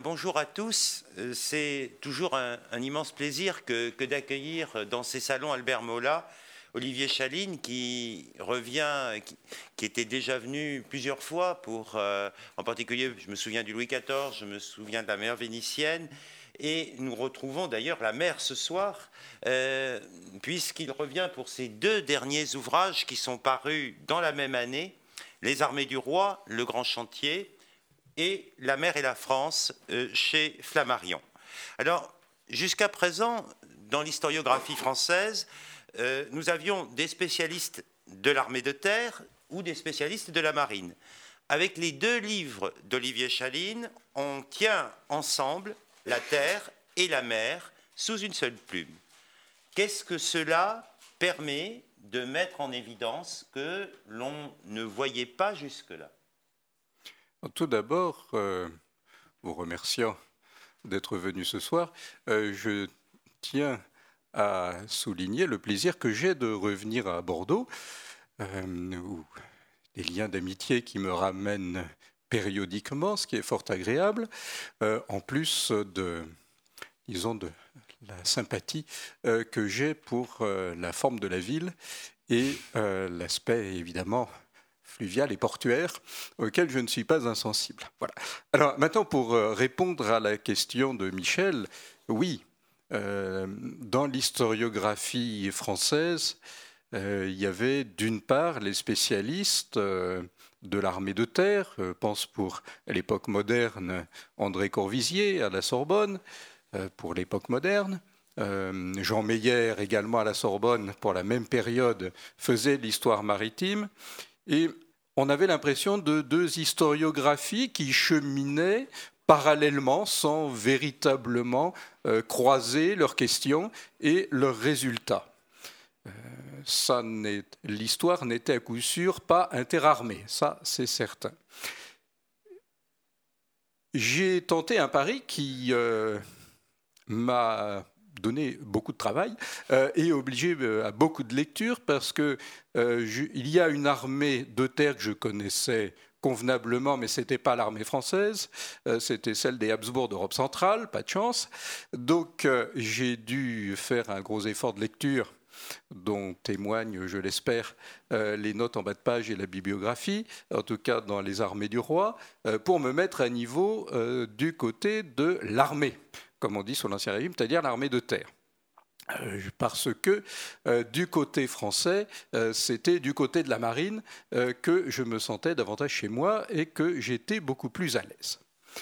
bonjour à tous. C'est toujours un immense plaisir que d'accueillir dans ces salons Albert Mola Olivier Chaline, qui revient, qui était déjà venu plusieurs fois pour, en particulier, je me souviens du Louis XIV, je me souviens de la mer vénitienne, et nous retrouvons d'ailleurs la mer ce soir, puisqu'il revient pour ses 2 derniers ouvrages qui sont parus dans la même année, Les armées du roi, Le grand chantier, et La mer et la France chez Flammarion. Alors, jusqu'à présent, dans l'historiographie française, nous avions des spécialistes de l'armée de terre ou des spécialistes de la marine. Avec les 2 livres d'Olivier Chaline, on tient ensemble la terre et la mer sous une seule plume. Qu'est-ce que cela permet de mettre en évidence que l'on ne voyait pas jusque-là? Tout d'abord, vous remerciant d'être venu ce soir, je tiens à souligner le plaisir que j'ai de revenir à Bordeaux, où des liens d'amitié qui me ramènent périodiquement, ce qui est fort agréable, en plus de la sympathie que j'ai pour la forme de la ville et l'aspect évidemment fluvial et portuaire, auquel je ne suis pas insensible. Voilà. Alors maintenant, pour répondre à la question de Michel, oui, dans l'historiographie française, il y avait d'une part les spécialistes de l'armée de terre, je pense pour l'époque moderne André Corvisier à la Sorbonne, pour l'époque moderne, Jean Meyer également à la Sorbonne pour la même période faisait l'histoire maritime, et on avait l'impression de 2 historiographies qui cheminaient parallèlement sans véritablement croiser leurs questions et leurs résultats. L'histoire n'était à coup sûr pas interarmée, ça c'est certain. J'ai tenté un pari qui m'a donné beaucoup de travail et obligé à beaucoup de lectures parce que il y a une armée de terre que je connaissais convenablement, mais ce n'était pas l'armée française, c'était celle des Habsbourg d'Europe centrale, pas de chance. Donc j'ai dû faire un gros effort de lecture dont témoignent, je l'espère, les notes en bas de page et la bibliographie, en tout cas dans les armées du roi, pour me mettre à niveau du côté de l'armée, comme on dit sur l'Ancien Régime, c'est-à-dire l'armée de terre. Parce que du côté français, c'était du côté de la marine que je me sentais davantage chez moi et que j'étais beaucoup plus à l'aise.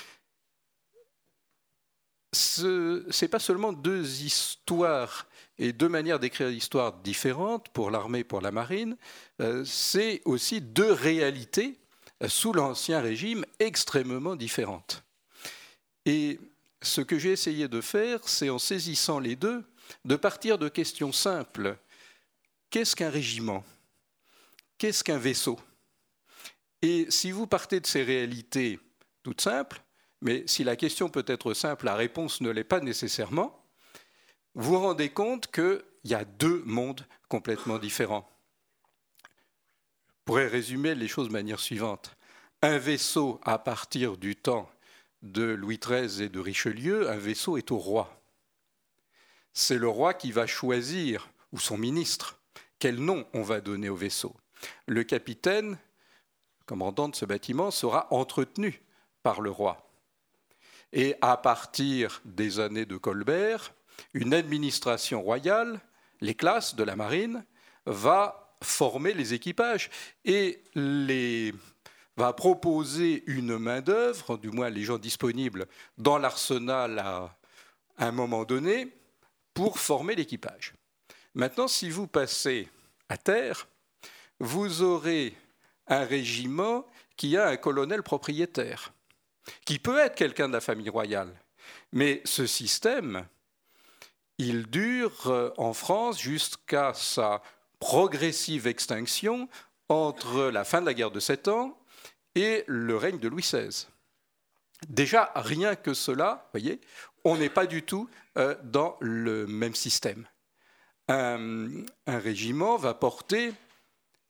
Ce n'est pas seulement 2 histoires et 2 manières d'écrire l'histoire différentes pour l'armée et pour la marine, c'est aussi 2 réalités sous l'Ancien Régime extrêmement différentes. Et ce que j'ai essayé de faire, c'est en saisissant les 2, de partir de questions simples. Qu'est-ce qu'un régiment? Qu'est-ce qu'un vaisseau? Et si vous partez de ces réalités toutes simples, mais si la question peut être simple, la réponse ne l'est pas nécessairement, vous vous rendez compte qu'il y a 2 mondes complètement différents. Je pourrais résumer les choses de manière suivante. Un vaisseau, à partir du temps de Louis XIII et de Richelieu, un vaisseau est au roi. C'est le roi qui va choisir, ou son ministre, quel nom on va donner au vaisseau. Le capitaine, le commandant de ce bâtiment, sera entretenu par le roi. Et à partir des années de Colbert, une administration royale, les classes de la marine, va former les équipages et va proposer une main-d'œuvre, du moins les gens disponibles dans l'arsenal à un moment donné, pour former l'équipage. Maintenant, si vous passez à terre, vous aurez un régiment qui a un colonel propriétaire, qui peut être quelqu'un de la famille royale. Mais ce système, il dure en France jusqu'à sa progressive extinction entre la fin de la guerre de 7 ans et le règne de Louis XVI. Déjà, rien que cela, vous voyez, on n'est pas du tout dans le même système. Un régiment va porter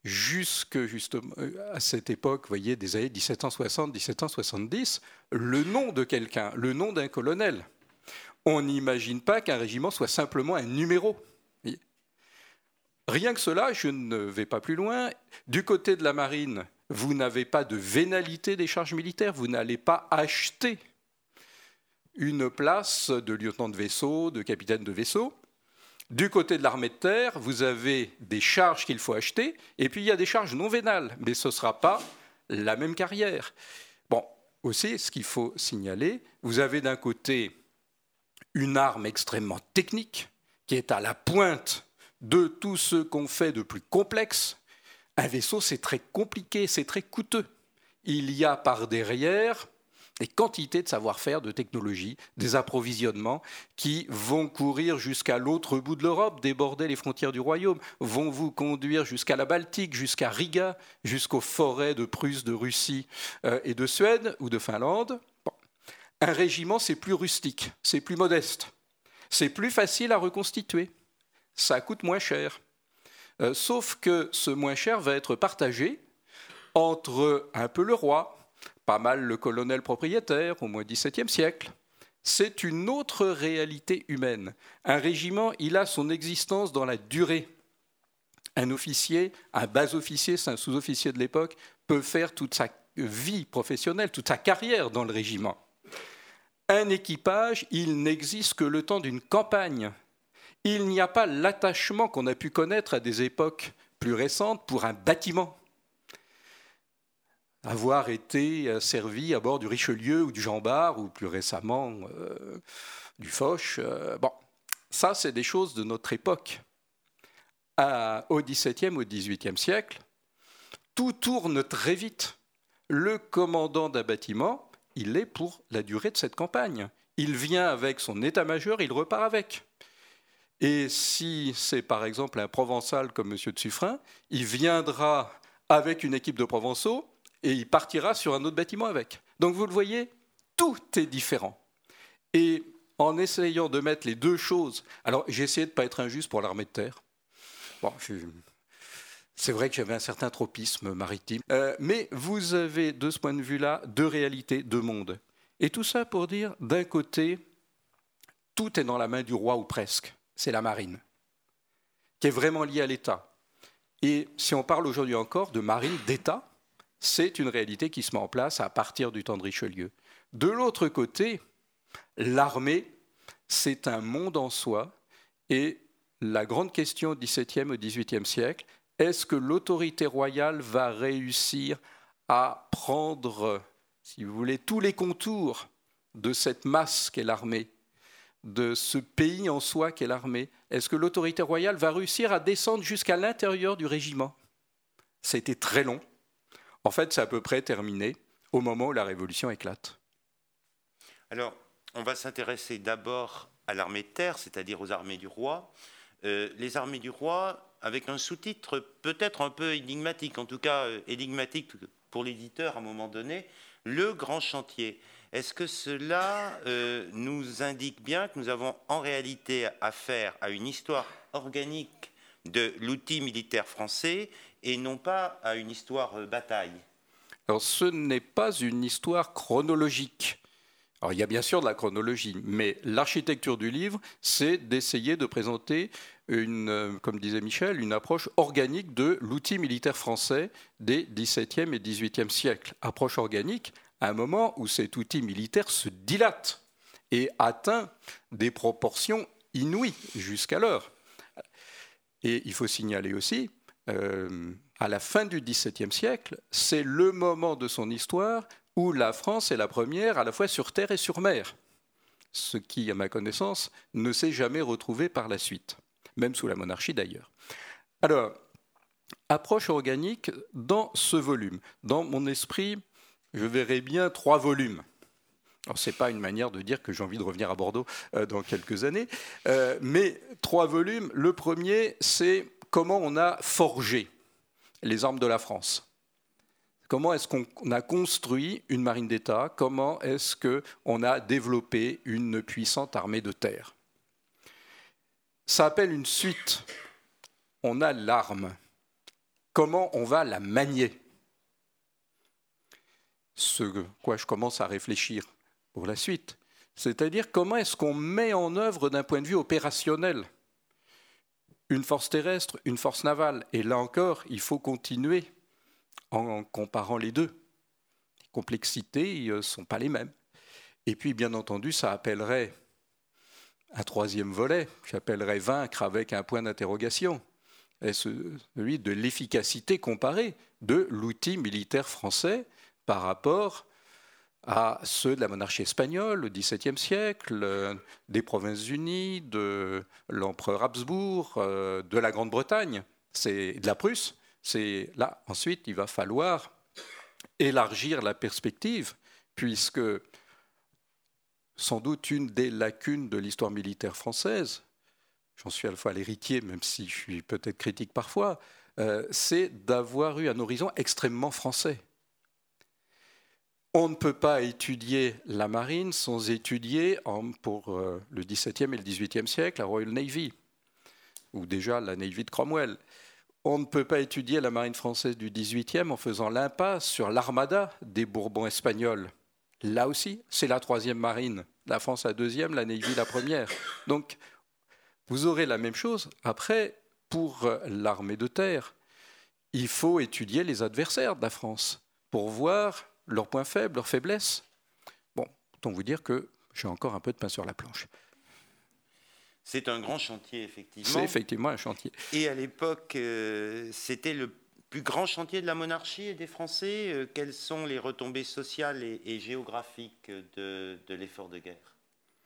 jusque justement à cette époque, vous voyez, des années 1760, 1770, le nom de quelqu'un, le nom d'un colonel. On n'imagine pas qu'un régiment soit simplement un numéro. Rien que cela, je ne vais pas plus loin. Du côté de la marine, vous n'avez pas de vénalité des charges militaires, vous n'allez pas acheter une place de lieutenant de vaisseau, de capitaine de vaisseau. Du côté de l'armée de terre, vous avez des charges qu'il faut acheter, et puis il y a des charges non vénales, mais ce ne sera pas la même carrière. Bon, aussi, ce qu'il faut signaler, vous avez d'un côté une arme extrêmement technique, qui est à la pointe de tout ce qu'on fait de plus complexe. Un vaisseau, c'est très compliqué, c'est très coûteux. Il y a par derrière des quantités de savoir-faire, de technologie, des approvisionnements qui vont courir jusqu'à l'autre bout de l'Europe, déborder les frontières du royaume, vont vous conduire jusqu'à la Baltique, jusqu'à Riga, jusqu'aux forêts de Prusse, de Russie et de Suède ou de Finlande. Bon. Un régiment, c'est plus rustique, c'est plus modeste, c'est plus facile à reconstituer, ça coûte moins cher. Sauf que ce moins cher va être partagé entre un peu le roi, pas mal le colonel propriétaire au moins XVIIe siècle. C'est une autre réalité humaine. Un régiment, il a son existence dans la durée. Un officier, un bas-officier, c'est un sous-officier de l'époque, peut faire toute sa vie professionnelle, toute sa carrière dans le régiment. Un équipage, il n'existe que le temps d'une campagne. Il n'y a pas l'attachement qu'on a pu connaître à des époques plus récentes pour un bâtiment. Avoir été servi à bord du Richelieu ou du Jean Bart, ou plus récemment du Foch. Bon, ça, c'est des choses de notre époque. Au XVIIe, au XVIIIe siècle, tout tourne très vite. Le commandant d'un bâtiment, il est pour la durée de cette campagne. Il vient avec son état-major, il repart avec. Et si c'est par exemple un Provençal comme M. de Suffren, il viendra avec une équipe de Provençaux et il partira sur un autre bâtiment avec. Donc vous le voyez, tout est différent. Et en essayant de mettre les deux choses... Alors j'ai essayé de ne pas être injuste pour l'armée de terre. Bon, c'est vrai que j'avais un certain tropisme maritime. Mais vous avez de ce point de vue-là deux réalités, deux mondes. Et tout ça pour dire, d'un côté, tout est dans la main du roi ou presque. C'est la marine, qui est vraiment liée à l'État. Et si on parle aujourd'hui encore de marine d'État, c'est une réalité qui se met en place à partir du temps de Richelieu. De l'autre côté, l'armée, c'est un monde en soi. Et la grande question au XVIIe, au XVIIIe siècle, est-ce que l'autorité royale va réussir à prendre, si vous voulez, tous les contours de cette masse qu'est l'armée, de ce pays en soi qu'est l'armée? Est-ce que l'autorité royale va réussir à descendre jusqu'à l'intérieur du régiment? Ça a été très long. En fait, c'est à peu près terminé au moment où la Révolution éclate. Alors, on va s'intéresser d'abord à l'armée de terre, c'est-à-dire aux armées du roi. Les armées du roi, avec un sous-titre peut-être un peu énigmatique, en tout cas énigmatique pour l'éditeur à un moment donné, le grand chantier. Est-ce que cela nous indique bien que nous avons en réalité affaire à une histoire organique de l'outil militaire français et non pas à une histoire bataille? Alors, ce n'est pas une histoire chronologique. Alors, il y a bien sûr de la chronologie, mais l'architecture du livre, c'est d'essayer de présenter, comme disait Michel, une approche organique de l'outil militaire français des XVIIe et XVIIIe siècles. Approche organique à un moment où cet outil militaire se dilate et atteint des proportions inouïes jusqu'alors. Et il faut signaler aussi, à la fin du XVIIe siècle, c'est le moment de son histoire où la France est la première à la fois sur terre et sur mer, ce qui, à ma connaissance, ne s'est jamais retrouvé par la suite, même sous la monarchie d'ailleurs. Alors, approche organique dans ce volume. Dans mon esprit, je verrais bien 3 volumes. Alors, ce n'est pas une manière de dire que j'ai envie de revenir à Bordeaux dans quelques années, mais 3 volumes. Le premier, c'est comment on a forgé les armes de la France. Comment est-ce qu'on a construit une marine d'État? Comment est-ce qu'on a développé une puissante armée de terre? Ça appelle une suite. On a l'arme. comment on va la manier. Ce quoi je commence à réfléchir pour la suite, c'est-à-dire comment est-ce qu'on met en œuvre d'un point de vue opérationnel une force terrestre, une force navale. Et là encore, il faut continuer en comparant les deux. Les complexités ne sont pas les mêmes. Et puis, bien entendu, ça appellerait un troisième volet, j'appellerais vaincre avec un point d'interrogation, celui de l'efficacité comparée de l'outil militaire français par rapport à ceux de la monarchie espagnole au XVIIe siècle, des Provinces-Unies, de l'empereur Habsbourg, de la Grande-Bretagne, c'est de la Prusse. C'est là, ensuite, il va falloir élargir la perspective, puisque sans doute une des lacunes de l'histoire militaire française, j'en suis à la fois l'héritier, même si je suis peut-être critique parfois, c'est d'avoir eu un horizon extrêmement français. On ne peut pas étudier la marine sans étudier, pour le XVIIe et le XVIIIe siècle, la Royal Navy, ou déjà la Navy de Cromwell. On ne peut pas étudier la marine française du XVIIIe en faisant l'impasse sur l'armada des Bourbons espagnols. Là aussi, c'est la troisième marine. La France la deuxième, la Navy la première. Donc, vous aurez la même chose. Après, pour l'armée de terre, il faut étudier les adversaires de la France pour voir leurs points faibles, leurs faiblesses. Bon, autant vous dire que j'ai encore un peu de pain sur la planche. C'est un grand chantier, effectivement. C'est effectivement un chantier. Et à l'époque, c'était le plus grand chantier de la monarchie et des Français. Quelles sont les retombées sociales et géographiques de l'effort de guerre ?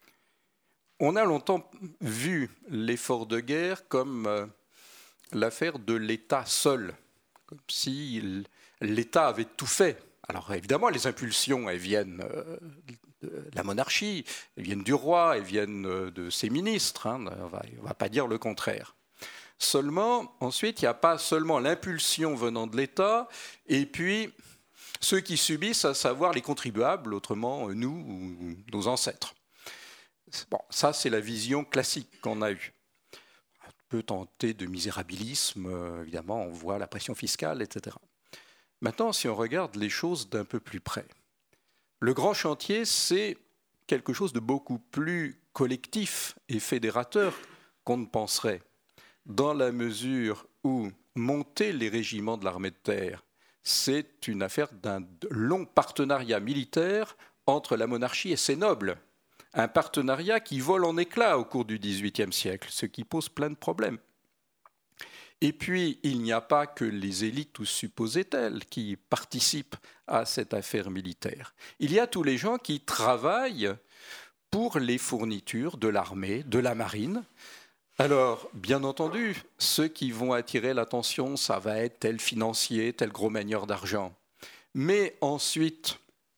On a longtemps vu l'effort de guerre comme l'affaire de l'État seul, comme si l'État avait tout fait. Alors évidemment, les impulsions, elles viennent de la monarchie, elles viennent du roi, elles viennent de ses ministres, hein, on ne va pas dire le contraire. Seulement, ensuite, il n'y a pas seulement l'impulsion venant de l'État, et puis ceux qui subissent, à savoir les contribuables, autrement nous ou nos ancêtres. Bon, ça, c'est la vision classique qu'on a eue. On peut tenter de misérabilisme, évidemment, on voit la pression fiscale, etc. Maintenant, si on regarde les choses d'un peu plus près, le grand chantier, c'est quelque chose de beaucoup plus collectif et fédérateur qu'on ne penserait, dans la mesure où monter les régiments de l'armée de terre, c'est une affaire d'un long partenariat militaire entre la monarchie et ses nobles. Un partenariat qui vole en éclats au cours du XVIIIe siècle, ce qui pose plein de problèmes. Et puis, il n'y a pas que les élites, ou supposées telles, qui participent à cette affaire militaire. Il y a tous les gens qui travaillent pour les fournitures de l'armée, de la marine. Alors, bien entendu, ceux qui vont attirer l'attention, ça va être tel financier, tel gros manieur d'argent. Mais ensuite,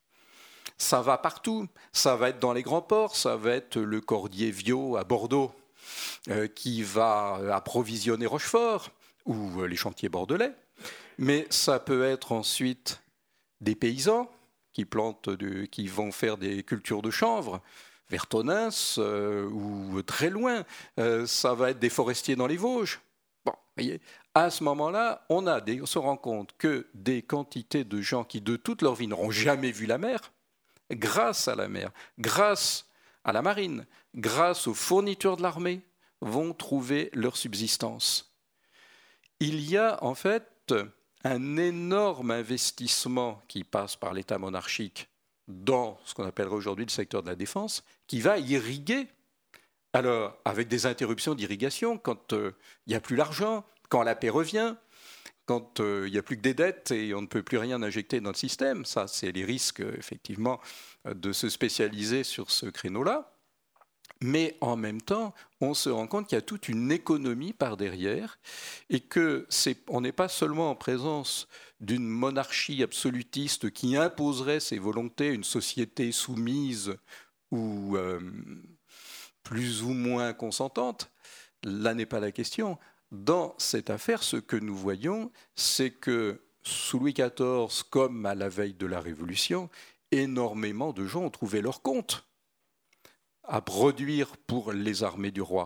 ça va partout. Ça va être dans les grands ports, ça va être le cordier Viau à Bordeaux, qui va approvisionner Rochefort ou les chantiers bordelais, mais ça peut être ensuite des paysans qui vont faire des cultures de chanvre vers Tonneins ou très loin. Ça va être des forestiers dans les Vosges. Bon, voyez, à ce moment-là, on se rend compte que des quantités de gens qui de toute leur vie n'auront jamais vu la mer, grâce à la mer, grâce à la marine, grâce aux fournitures de l'armée, vont trouver leur subsistance. Il y a en fait un énorme investissement qui passe par l'État monarchique dans ce qu'on appellerait aujourd'hui le secteur de la défense, qui va irriguer, alors avec des interruptions d'irrigation quand il n'y a plus l'argent, quand la paix revient, quand il n'y a plus que des dettes et on ne peut plus rien injecter dans le système. Ça, c'est les risques, effectivement, de se spécialiser sur ce créneau-là. Mais en même temps, on se rend compte qu'il y a toute une économie par derrière et qu'on n'est pas seulement en présence d'une monarchie absolutiste qui imposerait ses volontés à une société soumise ou plus ou moins consentante. Là n'est pas la question. Dans cette affaire, ce que nous voyons, c'est que sous Louis XIV, comme à la veille de la Révolution, énormément de gens ont trouvé leur compte à produire pour les armées du roi.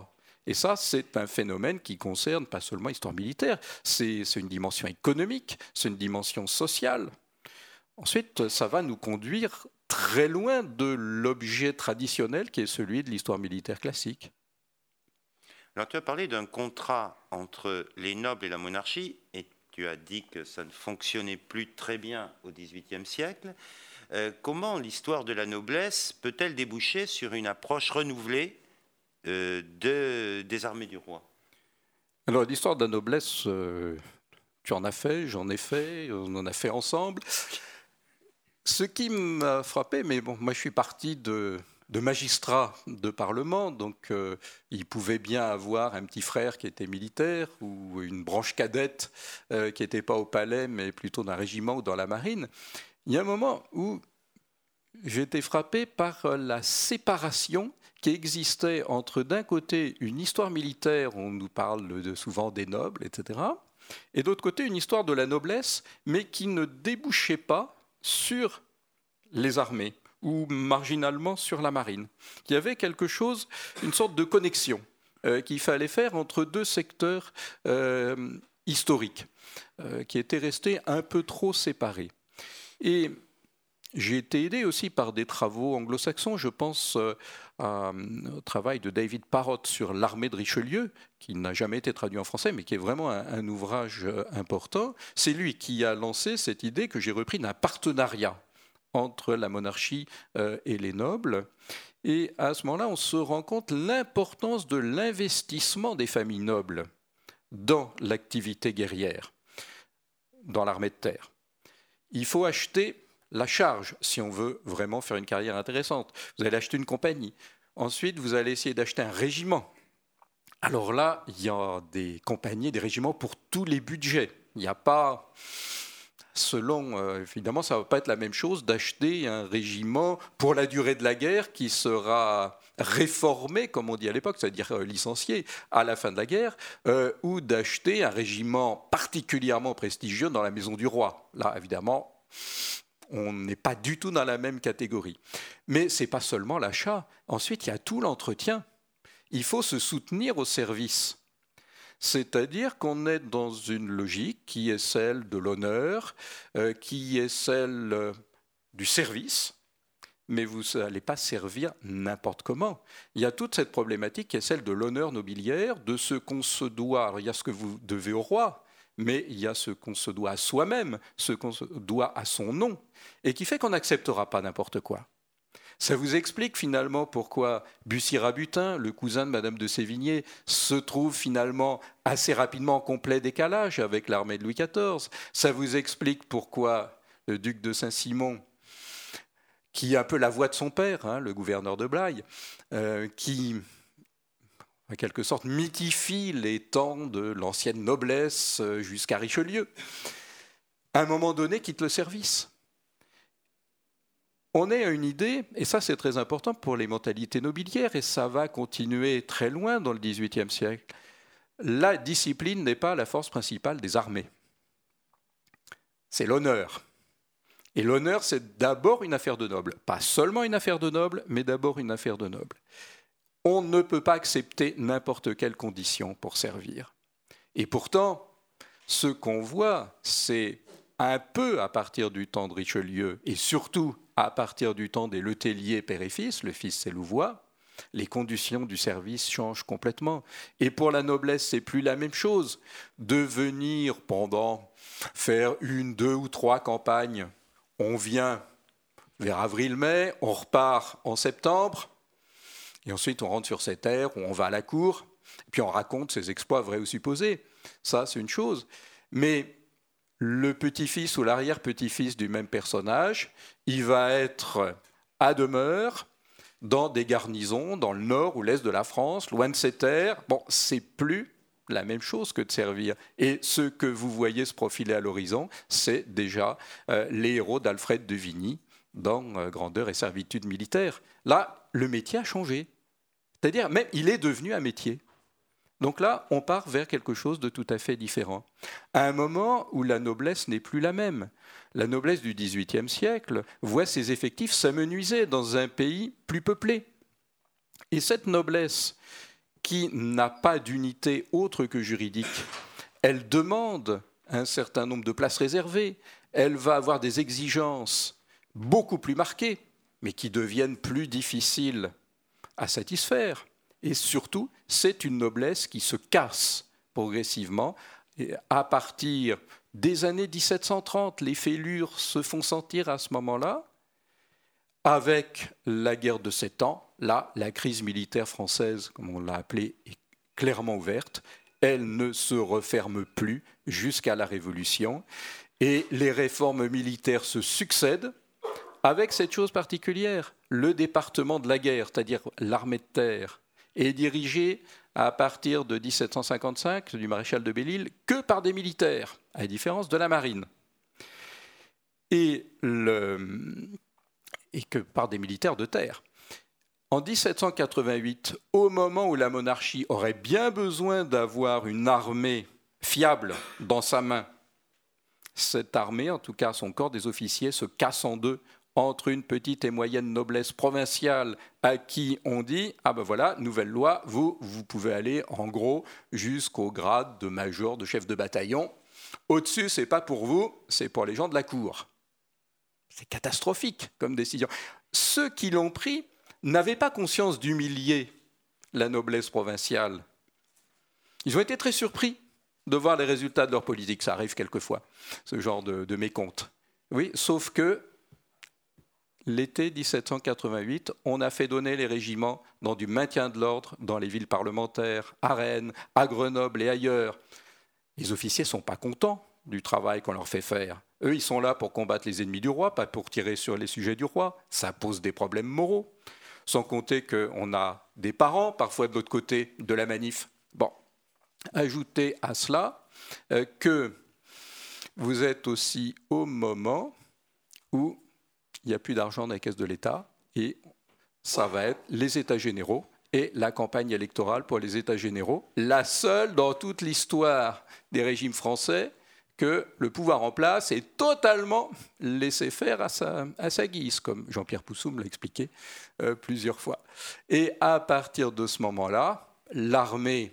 Et ça, c'est un phénomène qui concerne pas seulement l'histoire militaire, c'est une dimension économique, c'est une dimension sociale. Ensuite, ça va nous conduire très loin de l'objet traditionnel qui est celui de l'histoire militaire classique. Alors, tu as parlé d'un contrat entre les nobles et la monarchie, et tu as dit que ça ne fonctionnait plus très bien au XVIIIe siècle. Comment l'histoire de la noblesse peut-elle déboucher sur une approche renouvelée des armées du roi? Alors, l'histoire de la noblesse, tu en as fait, j'en ai fait, on en a fait ensemble. Ce qui m'a frappé, mais bon, moi je suis parti de magistrats de parlement, donc il pouvait bien avoir un petit frère qui était militaire ou une branche cadette qui n'était pas au palais, mais plutôt d'un régiment ou dans la marine. Il y a un moment où j'ai été frappé par la séparation qui existait entre, d'un côté, une histoire militaire, on nous parle souvent des nobles, etc., et d'autre côté, une histoire de la noblesse, mais qui ne débouchait pas sur les armées ou marginalement sur la marine. Il y avait quelque chose, une sorte de connexion qu'il fallait faire entre deux secteurs historiques qui étaient restés un peu trop séparés. Et j'ai été aidé aussi par des travaux anglo-saxons. Je pense au travail de David Parrott sur l'armée de Richelieu, qui n'a jamais été traduit en français, mais qui est vraiment un ouvrage important. C'est lui qui a lancé cette idée que j'ai repris d'un partenariat entre la monarchie et les nobles. Et à ce moment-là, on se rend compte de l'importance de l'investissement des familles nobles dans l'activité guerrière, dans l'armée de terre. Il faut acheter la charge si on veut vraiment faire une carrière intéressante. Vous allez acheter une compagnie. Ensuite, vous allez essayer d'acheter un régiment. Alors là, il y a des compagnies, des régiments pour tous les budgets. Il n'y a pas... évidemment, ça ne va pas être la même chose d'acheter un régiment pour la durée de la guerre qui sera réformé, comme on dit à l'époque, c'est-à-dire licencié à la fin de la guerre, ou d'acheter un régiment particulièrement prestigieux dans la maison du roi. Là, évidemment, on n'est pas du tout dans la même catégorie. Mais ce n'est pas seulement l'achat. Ensuite, il y a tout l'entretien. Il faut se soutenir au service. C'est-à-dire qu'on est dans une logique qui est celle de l'honneur, qui est celle du service, mais vous n'allez pas servir n'importe comment. Il y a toute cette problématique qui est celle de l'honneur nobiliaire, de ce qu'on se doit. Alors, il y a ce que vous devez au roi, mais il y a ce qu'on se doit à soi-même, ce qu'on se doit à son nom, et qui fait qu'on n'acceptera pas n'importe quoi. Ça vous explique finalement pourquoi Bussy-Rabutin, le cousin de Madame de Sévigné, se trouve finalement assez rapidement en complet décalage avec l'armée de Louis XIV. Ça vous explique pourquoi le duc de Saint-Simon, qui est un peu la voix de son père, le gouverneur de Blaye, qui en quelque sorte mythifie les temps de l'ancienne noblesse jusqu'à Richelieu, à un moment donné quitte le service. On est à une idée, et ça c'est très important pour les mentalités nobiliaires, et ça va continuer très loin dans le XVIIIe siècle. La discipline n'est pas la force principale des armées. C'est l'honneur. Et l'honneur, c'est d'abord une affaire de noble. Pas seulement une affaire de noble, mais d'abord une affaire de noble. On ne peut pas accepter n'importe quelle condition pour servir. Et pourtant, ce qu'on voit, c'est un peu à partir du temps de Richelieu, et surtout à partir du temps des Letellier père et fils, le fils c'est Louvois, les conditions du service changent complètement. Et pour la noblesse, c'est plus la même chose. De venir faire 1, 2 ou 3 campagnes, on vient vers avril-mai, on repart en septembre, et ensuite on rentre sur ses terres, on va à la cour, et puis on raconte ses exploits vrais ou supposés. Ça, c'est une chose. Mais le petit-fils ou l'arrière-petit-fils du même personnage, il va être à demeure dans des garnisons dans le nord ou l'est de la France, loin de ses terres. Bon, c'est plus la même chose que de servir. Et ce que vous voyez se profiler à l'horizon, c'est déjà les héros d'Alfred de Vigny dans Grandeur et servitude militaire. Là, le métier a changé. C'est-à-dire, même, il est devenu un métier. Donc là, on part vers quelque chose de tout à fait différent. À un moment où la noblesse n'est plus la même. La noblesse du XVIIIe siècle voit ses effectifs s'amenuiser dans un pays plus peuplé. Et cette noblesse qui n'a pas d'unité autre que juridique. Elle demande un certain nombre de places réservées, elle va avoir des exigences beaucoup plus marquées, mais qui deviennent plus difficiles à satisfaire. Et surtout, c'est une noblesse qui se casse progressivement. Et à partir des années 1730, les fêlures se font sentir à ce moment-là. Avec la guerre de 7 ans, là, la crise militaire française, comme on l'a appelée, est clairement ouverte. Elle ne se referme plus jusqu'à la Révolution. Et les réformes militaires se succèdent avec cette chose particulière. Le département de la guerre, c'est-à-dire l'armée de terre, est dirigé à partir de 1755, du maréchal de Belle-Île, que par des militaires, à la différence de la marine. Et que par des militaires de terre. En 1788, au moment où la monarchie aurait bien besoin d'avoir une armée fiable dans sa main, cette armée, en tout cas son corps des officiers, se casse en deux entre une petite et moyenne noblesse provinciale à qui on dit « Ah ben voilà, nouvelle loi, vous pouvez aller en gros jusqu'au grade de major, de chef de bataillon. Au-dessus, ce n'est pas pour vous, c'est pour les gens de la cour. » C'est catastrophique comme décision. Ceux qui l'ont pris n'avaient pas conscience d'humilier la noblesse provinciale. Ils ont été très surpris de voir les résultats de leur politique. Ça arrive quelquefois, ce genre de mécompte. Oui, sauf que l'été 1788, on a fait donner les régiments dans du maintien de l'ordre dans les villes parlementaires, à Rennes, à Grenoble et ailleurs. Les officiers ne sont pas contents du travail qu'on leur fait faire. Eux, ils sont là pour combattre les ennemis du roi, pas pour tirer sur les sujets du roi. Ça pose des problèmes moraux. Sans compter qu'on a des parents, parfois de l'autre côté de la manif. Bon, ajoutez à cela que vous êtes aussi au moment où il n'y a plus d'argent dans les caisses de l'État et ça va être les États généraux et la campagne électorale pour les États généraux, la seule dans toute l'histoire des régimes français que le pouvoir en place est totalement laissé faire à sa guise, comme Jean-Pierre Poussoum me l'a expliqué plusieurs fois. Et à partir de ce moment-là, l'armée,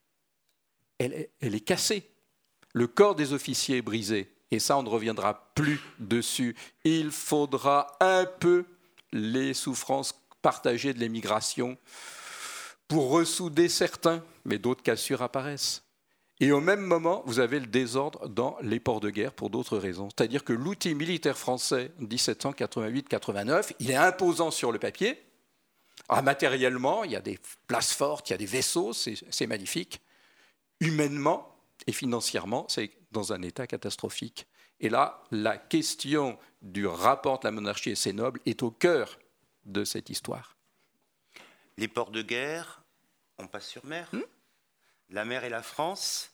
elle est cassée. Le corps des officiers est brisé. Et ça, on ne reviendra plus dessus. Il faudra un peu les souffrances partagées de l'émigration pour ressouder certains, mais d'autres cassures apparaissent. Et au même moment, vous avez le désordre dans les ports de guerre pour d'autres raisons. C'est-à-dire que l'outil militaire français 1788-89, il est imposant sur le papier. Matériellement, il y a des places fortes, il y a des vaisseaux, c'est magnifique. Humainement et financièrement, c'est dans un état catastrophique. Et là, la question du rapport entre la monarchie et ses nobles est au cœur de cette histoire. Les ports de guerre, on passe sur mer. La mer et la France.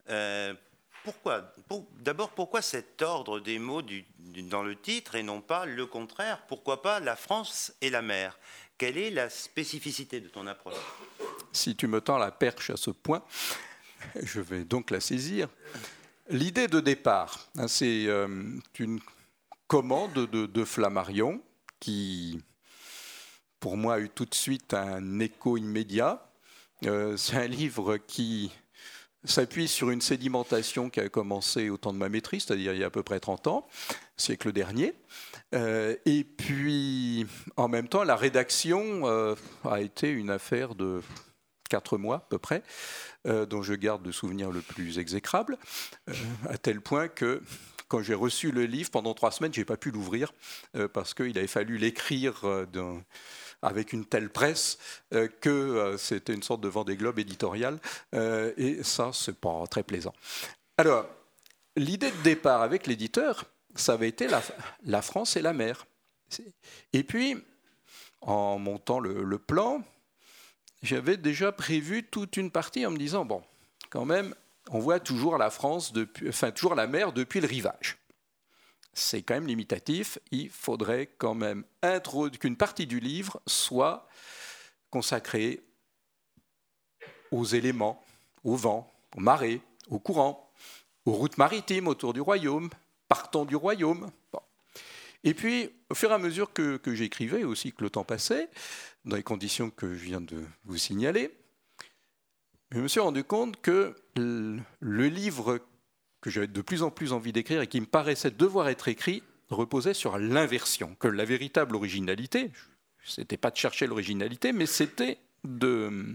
D'abord, pourquoi cet ordre des mots dans le titre et non pas le contraire? Pourquoi pas la France et la mer? Quelle est la spécificité de ton approche? Si tu me tends la perche à ce point, je vais donc la saisir. L'idée de départ, c'est une commande de Flammarion qui, pour moi, a eu tout de suite un écho immédiat. C'est un livre qui s'appuie sur une sédimentation qui a commencé au temps de ma maîtrise, c'est-à-dire il y a à peu près 30 ans, siècle dernier. Et puis, en même temps, la rédaction a été une affaire de 4 mois à peu près, dont je garde le souvenir le plus exécrable, à tel point que quand j'ai reçu le livre, pendant 3 semaines, je n'ai pas pu l'ouvrir, parce qu'il avait fallu l'écrire avec une telle presse que c'était une sorte de Vendée Globe éditorial, et ça, c'est pas très plaisant. Alors, l'idée de départ avec l'éditeur, ça avait été la France et la mer. Et puis, en montant le plan, j'avais déjà prévu toute une partie en me disant, bon, quand même, on voit toujours la France, toujours la mer depuis le rivage. C'est quand même limitatif, il faudrait quand même qu'une partie du livre soit consacrée aux éléments, au vent, aux marées, aux courants, aux routes maritimes autour du royaume, partant du royaume. Bon. Et puis, au fur et à mesure que j'écrivais, aussi que le temps passait, dans les conditions que je viens de vous signaler, je me suis rendu compte que le livre que j'avais de plus en plus envie d'écrire et qui me paraissait devoir être écrit reposait sur l'inversion, que la véritable originalité, ce n'était pas de chercher l'originalité, mais c'était de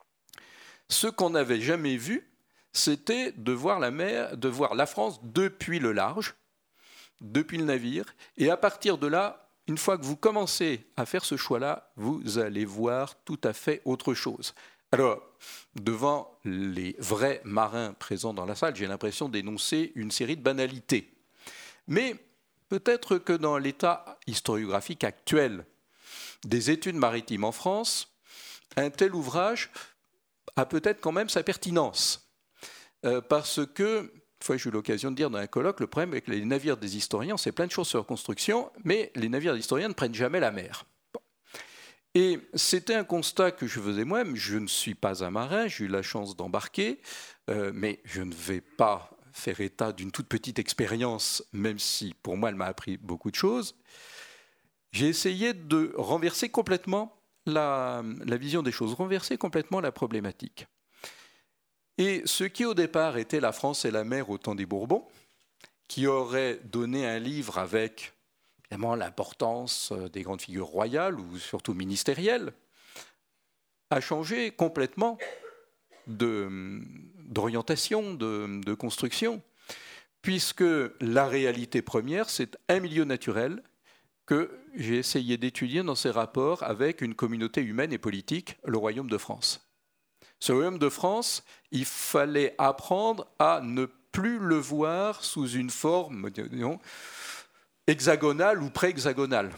ce qu'on n'avait jamais vu, c'était de voir la mer, de voir la France depuis le large, depuis le navire, et à partir de là, une fois que vous commencez à faire ce choix-là, vous allez voir tout à fait autre chose. Alors, devant les vrais marins présents dans la salle, j'ai l'impression d'énoncer une série de banalités. Mais peut-être que dans l'état historiographique actuel des études maritimes en France, un tel ouvrage a peut-être quand même sa pertinence. Parce que, une fois j'ai eu l'occasion de dire dans un colloque, le problème avec les navires des historiens, on sait plein de choses sur la construction, mais les navires des historiens ne prennent jamais la mer. Bon. Et c'était un constat que je faisais moi-même. Je ne suis pas un marin, j'ai eu la chance d'embarquer, mais je ne vais pas faire état d'une toute petite expérience, même si pour moi elle m'a appris beaucoup de choses. J'ai essayé de renverser complètement la vision des choses, renverser complètement la problématique. Et ce qui au départ était la France et la mer au temps des Bourbons, qui aurait donné un livre avec évidemment l'importance des grandes figures royales ou surtout ministérielles, a changé complètement d'orientation, de construction, puisque la réalité première, c'est un milieu naturel que j'ai essayé d'étudier dans ses rapports avec une communauté humaine et politique, le Royaume de France. Ce Royaume de France, il fallait apprendre à ne plus le voir sous une forme, disons, hexagonale ou pré-hexagonale,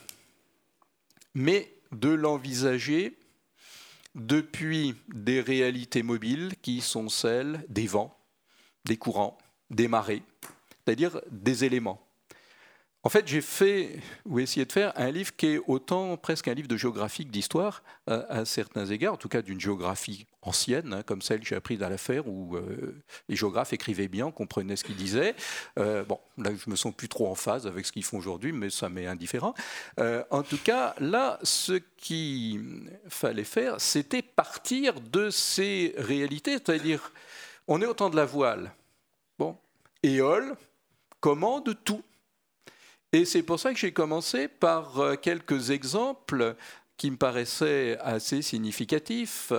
mais de l'envisager depuis des réalités mobiles qui sont celles des vents, des courants, des marées, c'est-à-dire des éléments. En fait, j'ai fait, ou essayé de faire, un livre qui est autant presque un livre de géographie que d'histoire, à certains égards, en tout cas d'une géographie ancienne, hein, comme celle que j'ai apprise à l'affaire, où les géographes écrivaient bien, comprenaient ce qu'ils disaient. Bon, là, je me sens plus trop en phase avec ce qu'ils font aujourd'hui, mais ça m'est indifférent. En tout cas, là, ce qu'il fallait faire, c'était partir de ces réalités, c'est-à-dire, on est au temps de la voile. Bon, Éole commande tout. Et c'est pour ça que j'ai commencé par quelques exemples qui me paraissaient assez significatifs.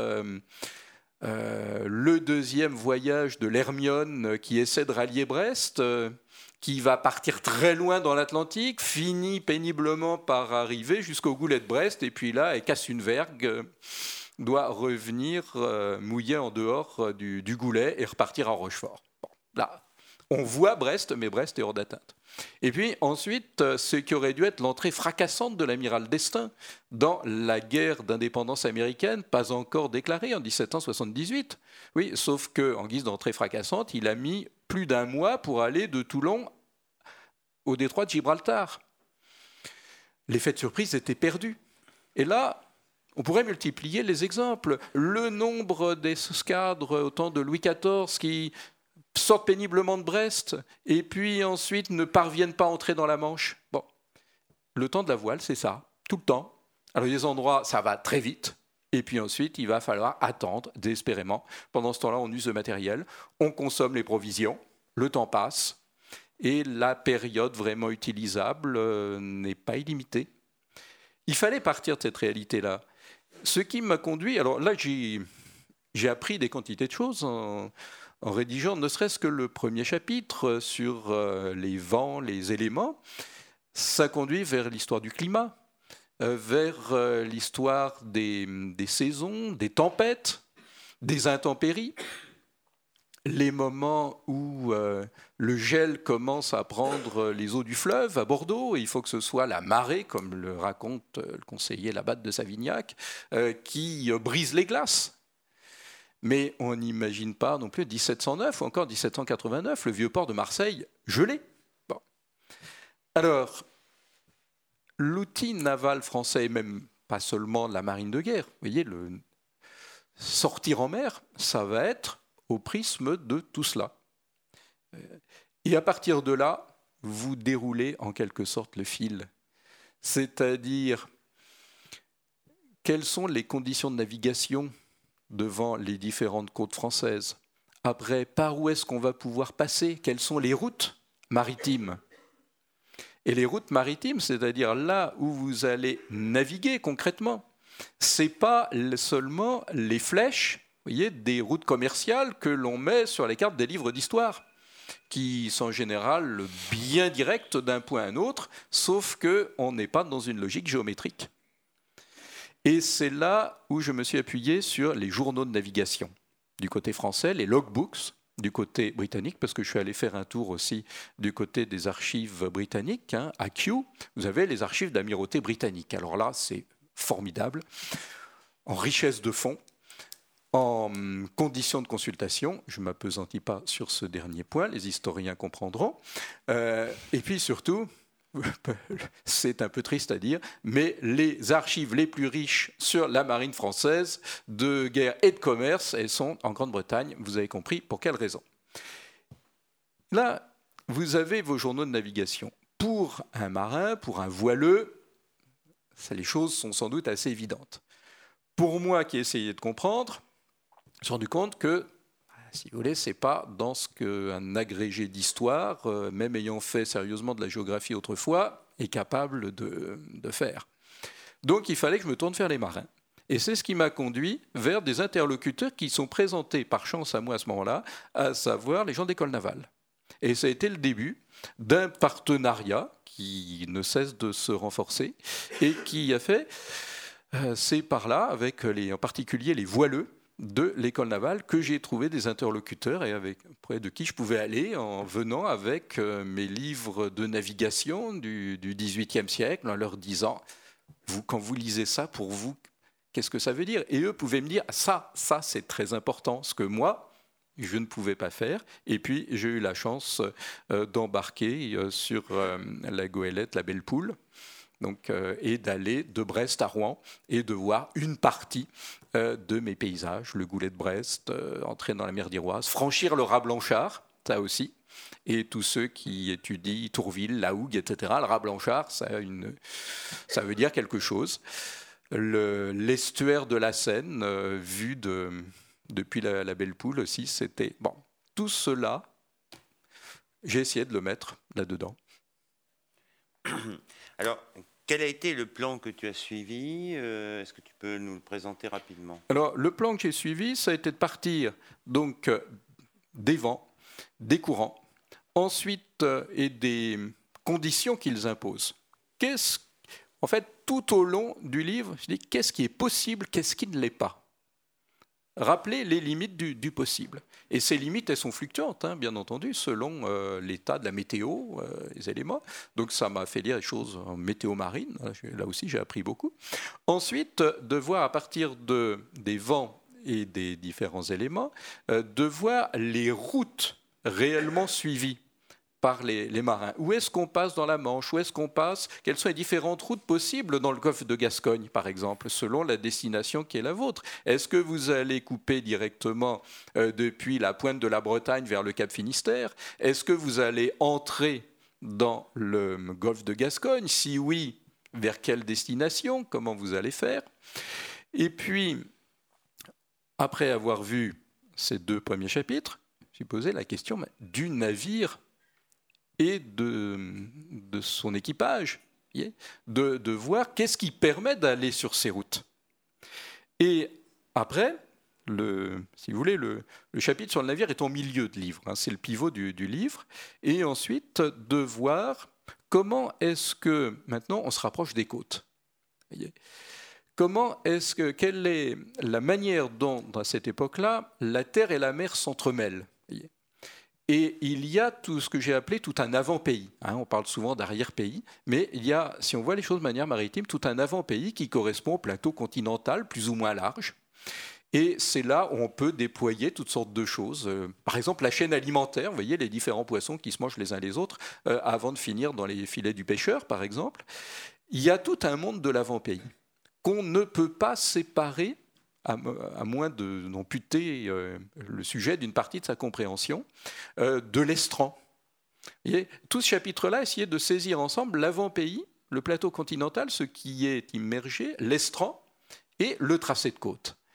Le deuxième voyage de l'Hermione qui essaie de rallier Brest, qui va partir très loin dans l'Atlantique, finit péniblement par arriver jusqu'au goulet de Brest, et puis là, elle casse une vergue, doit revenir mouiller en dehors du goulet et repartir à Rochefort. Bon, là, on voit Brest, mais Brest est hors d'atteinte. Et puis ensuite, ce qui aurait dû être l'entrée fracassante de l'amiral d'Estaing dans la guerre d'indépendance américaine, pas encore déclarée en 1778. Oui, sauf qu'en guise d'entrée fracassante, il a mis plus d'un mois pour aller de Toulon au détroit de Gibraltar. L'effet de surprise était perdu. Et là, on pourrait multiplier les exemples. Le nombre d'escadres au temps de Louis XIV qui sortent péniblement de Brest et puis ensuite ne parviennent pas à entrer dans la Manche. Bon, le temps de la voile, c'est ça, tout le temps. Alors, il y a des endroits, ça va très vite, et puis ensuite, il va falloir attendre désespérément. Pendant ce temps-là, on use le matériel, on consomme les provisions, le temps passe, et la période vraiment utilisable n'est pas illimitée. Il fallait partir de cette réalité-là. Ce qui m'a conduit... Alors là, j'ai appris des quantités de choses en rédigeant ne serait-ce que le premier chapitre sur les vents, les éléments. Ça conduit vers l'histoire du climat, vers l'histoire des saisons, des tempêtes, des intempéries, les moments où le gel commence à prendre les eaux du fleuve à Bordeaux, et il faut que ce soit la marée, comme le raconte le conseiller Labatte de Savignac, qui brise les glaces. Mais on n'imagine pas non plus 1709 ou encore 1789, le vieux port de Marseille gelé. Bon. Alors, l'outil naval français, et même pas seulement la marine de guerre, vous voyez, le sortir en mer, ça va être au prisme de tout cela. Et à partir de là, vous déroulez en quelque sorte le fil. C'est-à-dire, quelles sont les conditions de navigation devant les différentes côtes françaises. Après, par où est-ce qu'on va pouvoir passer? Quelles sont les routes maritimes? Et les routes maritimes, c'est-à-dire là où vous allez naviguer concrètement, ce n'est pas seulement les flèches, vous voyez, des routes commerciales que l'on met sur les cartes des livres d'histoire, qui sont en général bien directes d'un point à un autre, sauf qu'on n'est pas dans une logique géométrique. Et c'est là où je me suis appuyé sur les journaux de navigation. Du côté français, les logbooks, du côté britannique, parce que je suis allé faire un tour aussi du côté des archives britanniques, à Kew, vous avez les archives d'amirauté britannique. Alors là, c'est formidable, en richesse de fonds, en conditions de consultation, je ne m'appesantis pas sur ce dernier point, les historiens comprendront, et puis surtout, c'est un peu triste à dire, mais les archives les plus riches sur la marine française de guerre et de commerce, elles sont en Grande-Bretagne, vous avez compris pour quelle raison. Là, vous avez vos journaux de navigation. Pour un marin, pour un voileux, les choses sont sans doute assez évidentes. Pour moi qui ai essayé de comprendre, je me suis rendu compte que, si vous voulez, ce n'est pas dans ce qu'un agrégé d'histoire, même ayant fait sérieusement de la géographie autrefois, est capable de faire. Donc il fallait que je me tourne vers les marins. Et c'est ce qui m'a conduit vers des interlocuteurs qui sont présentés par chance à moi à ce moment-là, à savoir les gens d'école navale. Et ça a été le début d'un partenariat qui ne cesse de se renforcer et qui a fait, c'est par là, avec en particulier les voileux de l'école navale, que j'ai trouvé des interlocuteurs et auprès de qui je pouvais aller en venant avec mes livres de navigation du XVIIIe siècle, en leur disant, quand vous lisez ça, pour vous, qu'est-ce que ça veut dire? Et eux pouvaient me dire, ça c'est très important, ce que moi, je ne pouvais pas faire. Et puis, j'ai eu la chance d'embarquer sur la goélette, la Belle Poule, donc, et d'aller de Brest à Rouen et de voir une partie de mes paysages, le Goulet de Brest, entrer dans la mer d'Iroise, franchir le Raz Blanchard, ça aussi, et tous ceux qui étudient Tourville, la Hougue, etc. Le Raz Blanchard, ça veut dire quelque chose. L'estuaire de la Seine, vu depuis la Belle Poule aussi, c'était... Bon, tout cela, j'ai essayé de le mettre là-dedans. Alors, quel a été le plan que tu as suivi? Est-ce que tu peux nous le présenter rapidement? Alors, le plan que j'ai suivi, ça a été de partir donc, des vents, des courants, ensuite et des conditions qu'ils imposent. En fait, tout au long du livre, je dis qu'est-ce qui est possible, qu'est-ce qui ne l'est pas. Rappeler les limites du possible. Et ces limites, elles sont fluctuantes, bien entendu, selon l'état de la météo, les éléments. Donc ça m'a fait lire des choses en météo marine. Là aussi, j'ai appris beaucoup. Ensuite, de voir à partir des vents et des différents éléments, de voir les routes réellement suivies par les marins. Où est-ce qu'on passe dans la Manche? Où est-ce qu'on passe? Quelles sont les différentes routes possibles dans le golfe de Gascogne, par exemple, selon la destination qui est la vôtre? Est-ce que vous allez couper directement depuis la pointe de la Bretagne vers le Cap Finistère? Est-ce que vous allez entrer dans le golfe de Gascogne? Si oui, vers quelle destination? Comment vous allez faire? Et puis, après avoir vu ces deux premiers chapitres, j'ai posé la question du navire et de son équipage, de voir qu'est-ce qui permet d'aller sur ces routes. Et après, si vous voulez, le chapitre sur le navire est au milieu de livre, c'est le pivot du livre, et ensuite de voir comment est-ce que maintenant on se rapproche des côtes. Quelle est la manière dont, à cette époque-là, la terre et la mer s'entremêlent. Et il y a tout ce que j'ai appelé tout un avant-pays. On parle souvent d'arrière-pays, mais il y a, si on voit les choses de manière maritime, tout un avant-pays qui correspond au plateau continental, plus ou moins large. Et c'est là où on peut déployer toutes sortes de choses. Par exemple, la chaîne alimentaire, vous voyez les différents poissons qui se mangent les uns les autres avant de finir dans les filets du pêcheur, par exemple. Il y a tout un monde de l'avant-pays qu'on ne peut pas séparer à moins d'amputer le sujet d'une partie de sa compréhension, de l'estran. Tout ce chapitre-là essayait de saisir ensemble l'avant-pays, le plateau continental, ce qui est immergé, l'estran et le tracé de côte.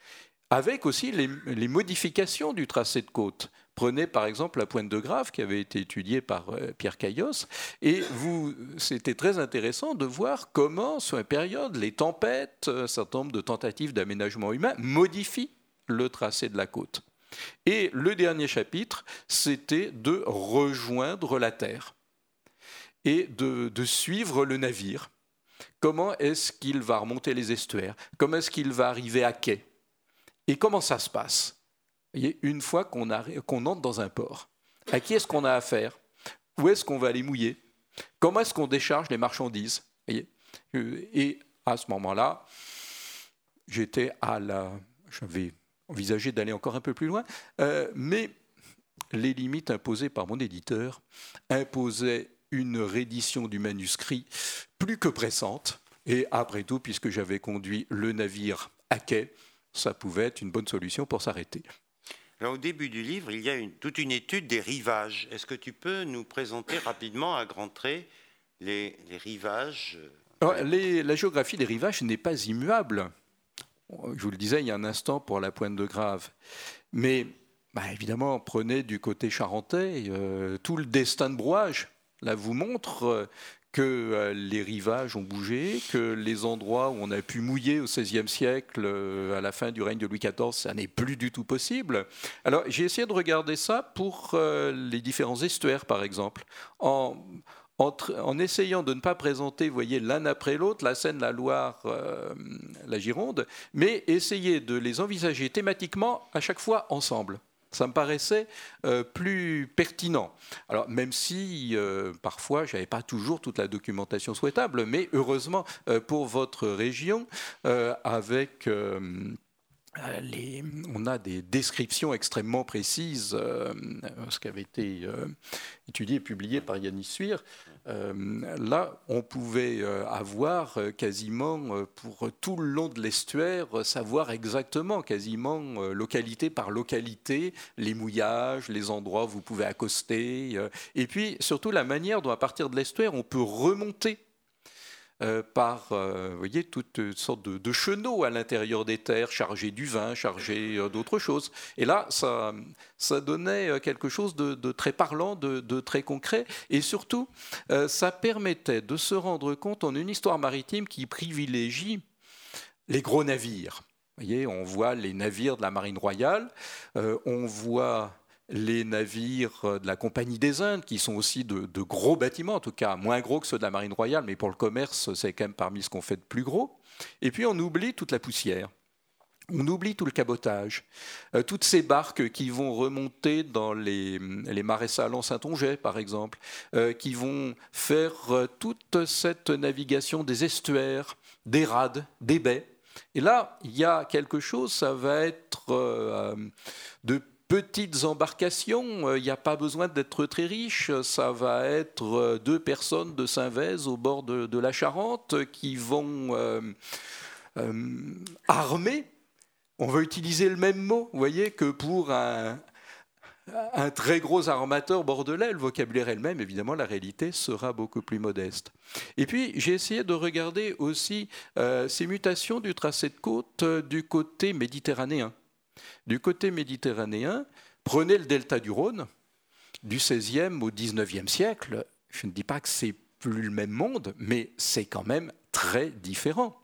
avec aussi les modifications du tracé de côte. Prenez par exemple la pointe de Grave qui avait été étudiée par Pierre Caillos, et c'était très intéressant de voir comment, sur une période, les tempêtes, un certain nombre de tentatives d'aménagement humain modifient le tracé de la côte. Et le dernier chapitre, c'était de rejoindre la terre et de suivre le navire. Comment est-ce qu'il va remonter les estuaires? Comment est-ce qu'il va arriver à quai? Et comment ça se passe? Une fois qu'on entre dans un port, à qui est-ce qu'on a affaire? Où est-ce qu'on va aller mouiller? Comment est-ce qu'on décharge les marchandises? Et à ce moment-là, j'avais envisagé d'aller encore un peu plus loin, mais les limites imposées par mon éditeur imposaient une réédition du manuscrit plus que pressante. Et après tout, puisque j'avais conduit le navire à quai, ça pouvait être une bonne solution pour s'arrêter. Alors, au début du livre, il y a toute une étude des rivages. Est-ce que tu peux nous présenter rapidement, à grands traits, les rivages? Alors, la géographie des rivages n'est pas immuable. Je vous le disais il y a un instant pour la pointe de Grave. Mais évidemment, prenez du côté charentais, tout le destin de Brouage là, vous montre que les rivages ont bougé, que les endroits où on a pu mouiller au XVIe siècle, à la fin du règne de Louis XIV, ça n'est plus du tout possible. Alors j'ai essayé de regarder ça pour les différents estuaires, par exemple, en essayant de ne pas présenter, vous voyez, l'un après l'autre, la Seine, la Loire, la Gironde, mais essayer de les envisager thématiquement à chaque fois ensemble. Ça me paraissait plus pertinent. Alors, même si parfois, je n'avais pas toujours toute la documentation souhaitable, mais heureusement pour votre région, avec... on a des descriptions extrêmement précises, ce qui avait été étudié et publié par Yanis Suire. Là, on pouvait avoir quasiment, pour tout le long de l'estuaire, savoir exactement, quasiment localité par localité, les mouillages, les endroits où vous pouvez accoster, et puis surtout la manière dont, à partir de l'estuaire, on peut remonter par vous voyez, toutes sortes de chenaux à l'intérieur des terres, chargés du vin, chargés d'autres choses. Et là, ça donnait quelque chose de très parlant, de très concret. Et surtout, ça permettait de se rendre compte en une histoire maritime qui privilégie les gros navires. Vous voyez, on voit les navires de la Marine royale, on voit les navires de la Compagnie des Indes, qui sont aussi de gros bâtiments, en tout cas moins gros que ceux de la Marine royale, mais pour le commerce, c'est quand même parmi ce qu'on fait de plus gros. Et puis on oublie toute la poussière, on oublie tout le cabotage, toutes ces barques qui vont remonter dans les marais salants Saint-Onget, par exemple, qui vont faire toute cette navigation des estuaires, des rades, des baies. Et là, il y a quelque chose, ça va être de petites embarcations, il n'y a pas besoin d'être très riche, ça va être 2 personnes de Saint-Vez au bord de la Charente qui vont armer, on va utiliser le même mot, vous voyez, que pour un très gros armateur bordelais, le vocabulaire est le même, évidemment la réalité sera beaucoup plus modeste. Et puis j'ai essayé de regarder aussi ces mutations du tracé de côte du côté méditerranéen. Du côté méditerranéen, prenez le delta du Rhône, du XVIe au XIXe siècle. Je ne dis pas que c'est plus le même monde, mais c'est quand même très différent.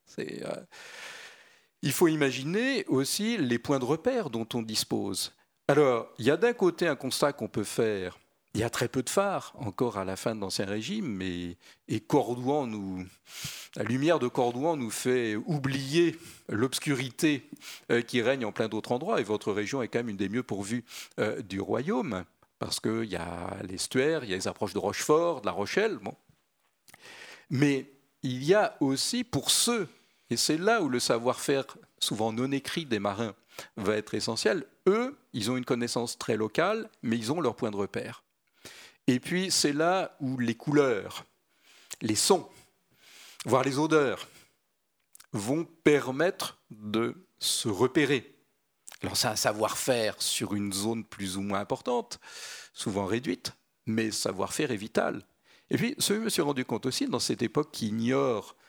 Il faut imaginer aussi les points de repère dont on dispose. Alors, il y a d'un côté un constat qu'on peut faire. Il y a très peu de phares encore à la fin de l'Ancien Régime, et Cordouan la lumière de Cordouan nous fait oublier l'obscurité qui règne en plein d'autres endroits, et votre région est quand même une des mieux pourvues du royaume, parce qu'il y a l'estuaire, il y a les approches de Rochefort, de La Rochelle. Bon. Mais il y a aussi pour ceux, et c'est là où le savoir-faire, souvent non écrit des marins, va être essentiel, eux, ils ont une connaissance très locale, mais ils ont leur point de repère. Et puis, c'est là où les couleurs, les sons, voire les odeurs, vont permettre de se repérer. Alors, c'est un savoir-faire sur une zone plus ou moins importante, souvent réduite, mais savoir-faire est vital. Et puis, ce que je me suis rendu compte aussi, dans cette époque qui ignore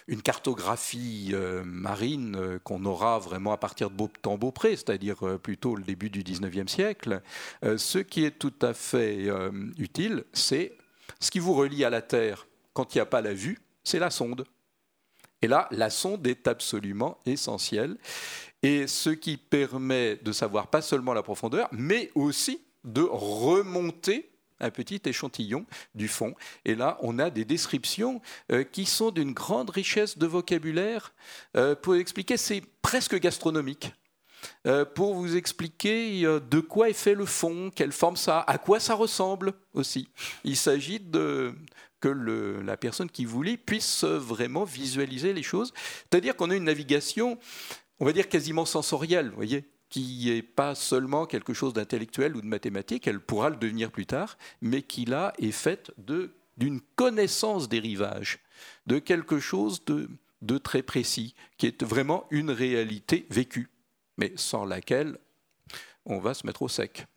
une cartographie marine qu'on aura vraiment à partir de Beaupré, c'est-à-dire plutôt le début du XIXe siècle. Ce qui est tout à fait utile, c'est ce qui vous relie à la Terre quand il n'y a pas la vue, c'est la sonde. Et là, la sonde est absolument essentielle. Et ce qui permet de savoir pas seulement la profondeur, mais aussi de remonter un petit échantillon du fond. Et là, on a des descriptions qui sont d'une grande richesse de vocabulaire. Pour expliquer, c'est presque gastronomique. Pour vous expliquer de quoi est fait le fond, quelle forme ça a, à quoi ça ressemble aussi. Il s'agit que la personne qui vous lit puisse vraiment visualiser les choses. C'est-à-dire qu'on a une navigation, on va dire quasiment sensorielle, vous voyez, qui n'est pas seulement quelque chose d'intellectuel ou de mathématique, elle pourra le devenir plus tard, mais qui là est faite d'une connaissance des rivages, de quelque chose de très précis, qui est vraiment une réalité vécue, mais sans laquelle on va se mettre au sec.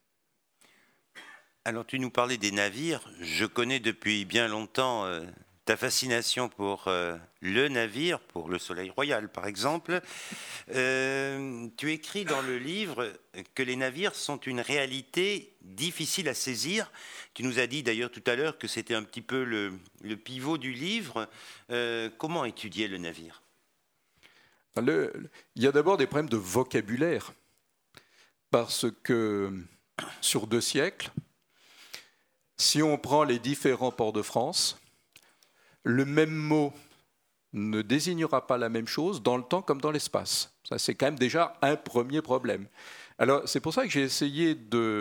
Alors tu nous parlais des navires, je connais depuis bien longtemps ta fascination pour le navire, pour le Soleil Royal par exemple. Tu écris dans le livre que les navires sont une réalité difficile à saisir. Tu nous as dit d'ailleurs tout à l'heure que c'était un petit peu le pivot du livre. Comment étudier le navire ? Il y a d'abord des problèmes de vocabulaire, parce que sur 2 siècles, si on prend les différents ports de France, le même mot ne désignera pas la même chose dans le temps comme dans l'espace. Ça, c'est quand même déjà un premier problème. Alors, c'est pour ça que j'ai essayé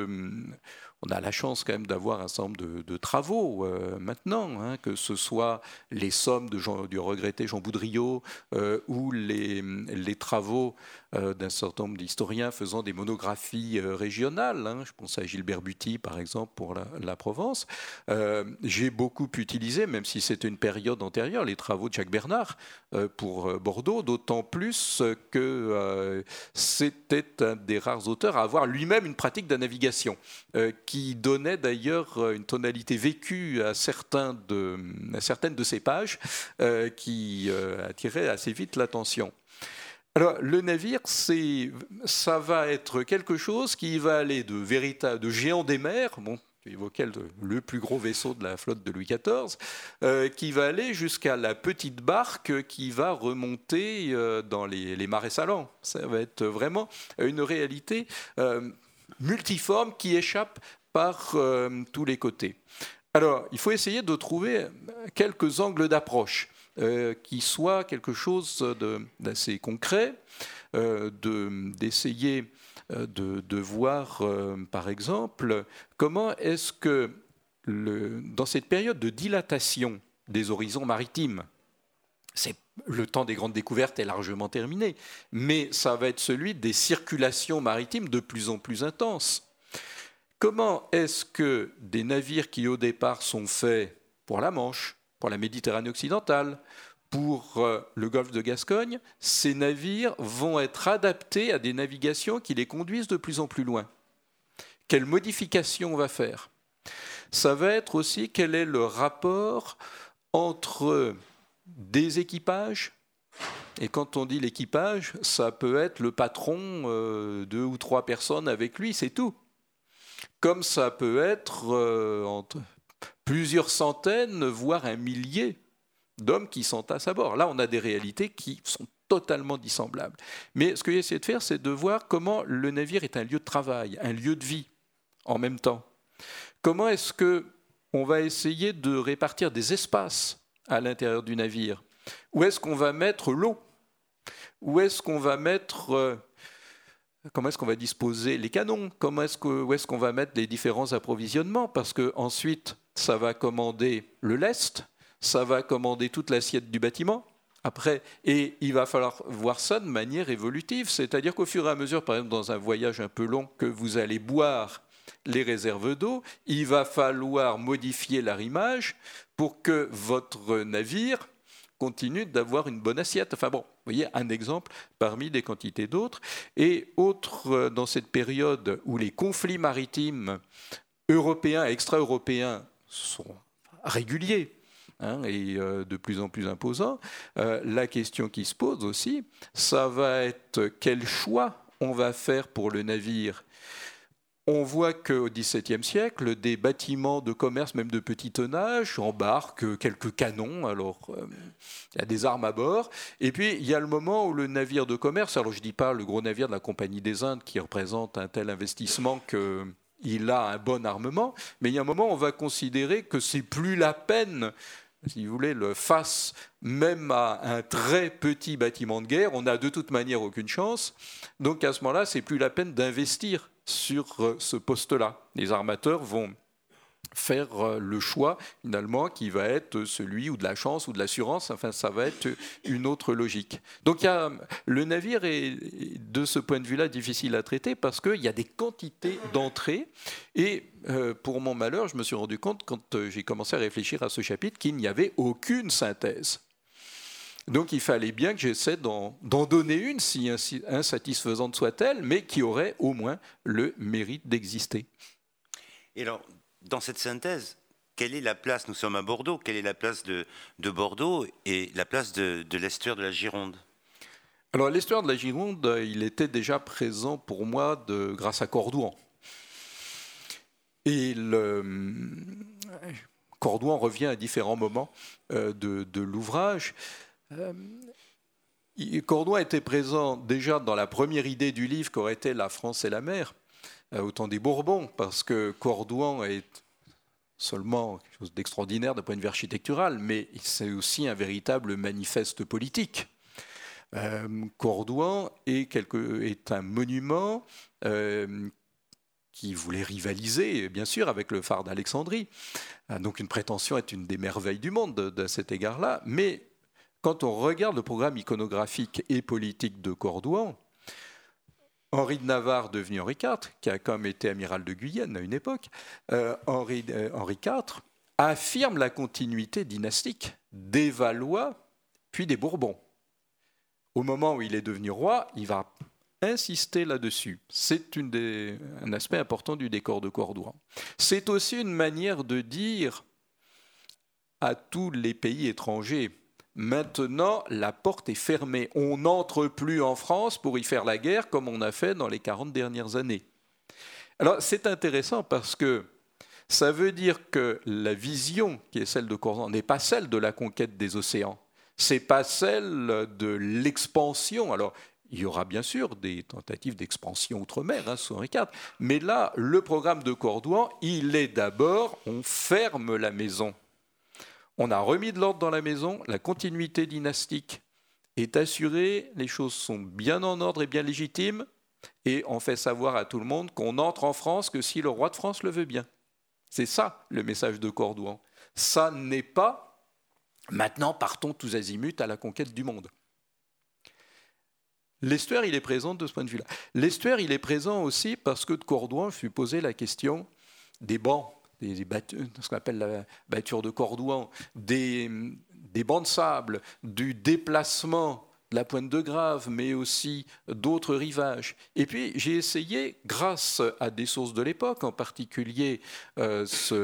on a la chance quand même d'avoir un certain nombre de travaux maintenant, hein, que ce soit les sommes du regretté Jean Boudriot ou les travaux d'un certain nombre d'historiens faisant des monographies régionales. Hein. Je pense à Gilbert Buty, par exemple, pour la Provence. J'ai beaucoup utilisé, même si c'était une période antérieure, les travaux de Jacques Bernard pour Bordeaux, d'autant plus que c'était un des rares auteurs à avoir lui-même une pratique de la navigation, qui donnait d'ailleurs une tonalité vécue à certaines de ces pages qui attiraient assez vite l'attention. Alors, le navire, ça va être quelque chose qui va aller de géants des mers, bon, tu évoquais le plus gros vaisseau de la flotte de Louis XIV, qui va aller jusqu'à la petite barque qui va remonter dans les marais salants. Ça va être vraiment une réalité multiforme qui échappe par tous les côtés. Alors, il faut essayer de trouver quelques angles d'approche qui soient quelque chose d'assez concret, d'essayer de voir, par exemple, comment est-ce que, dans cette période de dilatation des horizons maritimes, le temps des grandes découvertes est largement terminé, mais ça va être celui des circulations maritimes de plus en plus intenses. Comment est-ce que des navires qui au départ sont faits pour la Manche, pour la Méditerranée occidentale, pour le golfe de Gascogne, ces navires vont être adaptés à des navigations qui les conduisent de plus en plus loin? Quelles modifications on va faire? Ça va être aussi quel est le rapport entre des équipages, et quand on dit l'équipage, ça peut être le patron, 2 ou 3 personnes avec lui, c'est tout. Comme ça peut être entre plusieurs centaines, voire un millier d'hommes qui s'entassent à bord. Là, on a des réalités qui sont totalement dissemblables. Mais ce que j'ai essayé de faire, c'est de voir comment le navire est un lieu de travail, un lieu de vie en même temps. Comment est-ce qu'on va essayer de répartir des espaces à l'intérieur du navire? Où est-ce qu'on va mettre l'eau? Où est-ce qu'on va mettre... Comment est-ce qu'on va disposer les canons? Où est-ce qu'on va mettre les différents approvisionnements? Parce qu'ensuite, ça va commander le lest, ça va commander toute l'assiette du bâtiment. Après, et il va falloir voir ça de manière évolutive. C'est-à-dire qu'au fur et à mesure, par exemple, dans un voyage un peu long, que vous allez boire les réserves d'eau, il va falloir modifier l'arrimage pour que votre navire continue d'avoir une bonne assiette. Enfin bon, vous voyez, un exemple parmi des quantités d'autres. Et autre, dans cette période où les conflits maritimes européens et extra-européens sont réguliers, et de plus en plus imposant. La question qui se pose aussi, ça va être quel choix on va faire pour le navire. On voit qu'au XVIIe siècle, des bâtiments de commerce, même de petit tonnage, embarquent quelques canons. Alors, il y a des armes à bord. Et puis, il y a le moment où le navire de commerce, alors je ne dis pas le gros navire de la Compagnie des Indes qui représente un tel investissement qu'il a un bon armement, mais il y a un moment où on va considérer que c'est plus la peine, si vous voulez, face même à un très petit bâtiment de guerre, on n'a de toute manière aucune chance. Donc à ce moment-là, c'est plus la peine d'investir sur ce poste-là. Les armateurs vont faire le choix, finalement, qui va être celui ou de la chance ou de l'assurance. Enfin, ça va être une autre logique. Donc, le navire est, de ce point de vue-là, difficile à traiter parce qu'il y a des quantités d'entrées. Et pour mon malheur, je me suis rendu compte, quand j'ai commencé à réfléchir à ce chapitre, qu'il n'y avait aucune synthèse. Donc il fallait bien que j'essaie d'en donner une, si insatisfaisante soit-elle, mais qui aurait au moins le mérite d'exister. Et alors, dans cette synthèse, quelle est la place, nous sommes à Bordeaux, quelle est la place de Bordeaux et la place de l'estuaire de la Gironde ? Alors l'estuaire de la Gironde, il était déjà présent pour moi grâce à Cordouan. Et Cordouan revient à différents moments de l'ouvrage. Cordouan était présent déjà dans la première idée du livre qu'aurait été la France et la mer, au temps des Bourbons, parce que Cordouan est seulement quelque chose d'extraordinaire d'un point de vue architectural, mais c'est aussi un véritable manifeste politique. Cordouan est un monument qui voulait rivaliser, bien sûr, avec le phare d'Alexandrie. Donc une prétention est une des merveilles du monde de cet égard-là, mais quand on regarde le programme iconographique et politique de Cordouan, Henri de Navarre, devenu Henri IV, qui a quand même été amiral de Guyenne à une époque, Henri IV affirme la continuité dynastique des Valois puis des Bourbons. Au moment où il est devenu roi, il va insister là-dessus. C'est un aspect important du décor de Cordouan. C'est aussi une manière de dire à tous les pays étrangers: maintenant, la porte est fermée. On n'entre plus en France pour y faire la guerre comme on a fait dans les 40 dernières années. Alors, c'est intéressant parce que ça veut dire que la vision qui est celle de Cordouan n'est pas celle de la conquête des océans. C'est pas celle de l'expansion. Alors, il y aura bien sûr des tentatives d'expansion outre-mer sous Henri IV. Mais là, le programme de Cordouan, il est d'abord, on ferme la maison. On a remis de l'ordre dans la maison, la continuité dynastique est assurée, les choses sont bien en ordre et bien légitimes, et on fait savoir à tout le monde qu'on n'entre en France que si le roi de France le veut bien. C'est ça le message de Cordouan. Ça n'est pas « maintenant partons tous azimuts à la conquête du monde ». L'estuaire, il est présent de ce point de vue-là. L'estuaire, il est présent aussi parce que de Cordouan fut posée la question des bancs, ce qu'on appelle la batture de Cordouan, des bancs de sable, du déplacement de la Pointe de Grave, mais aussi d'autres rivages. Et puis j'ai essayé, grâce à des sources de l'époque, en particulier un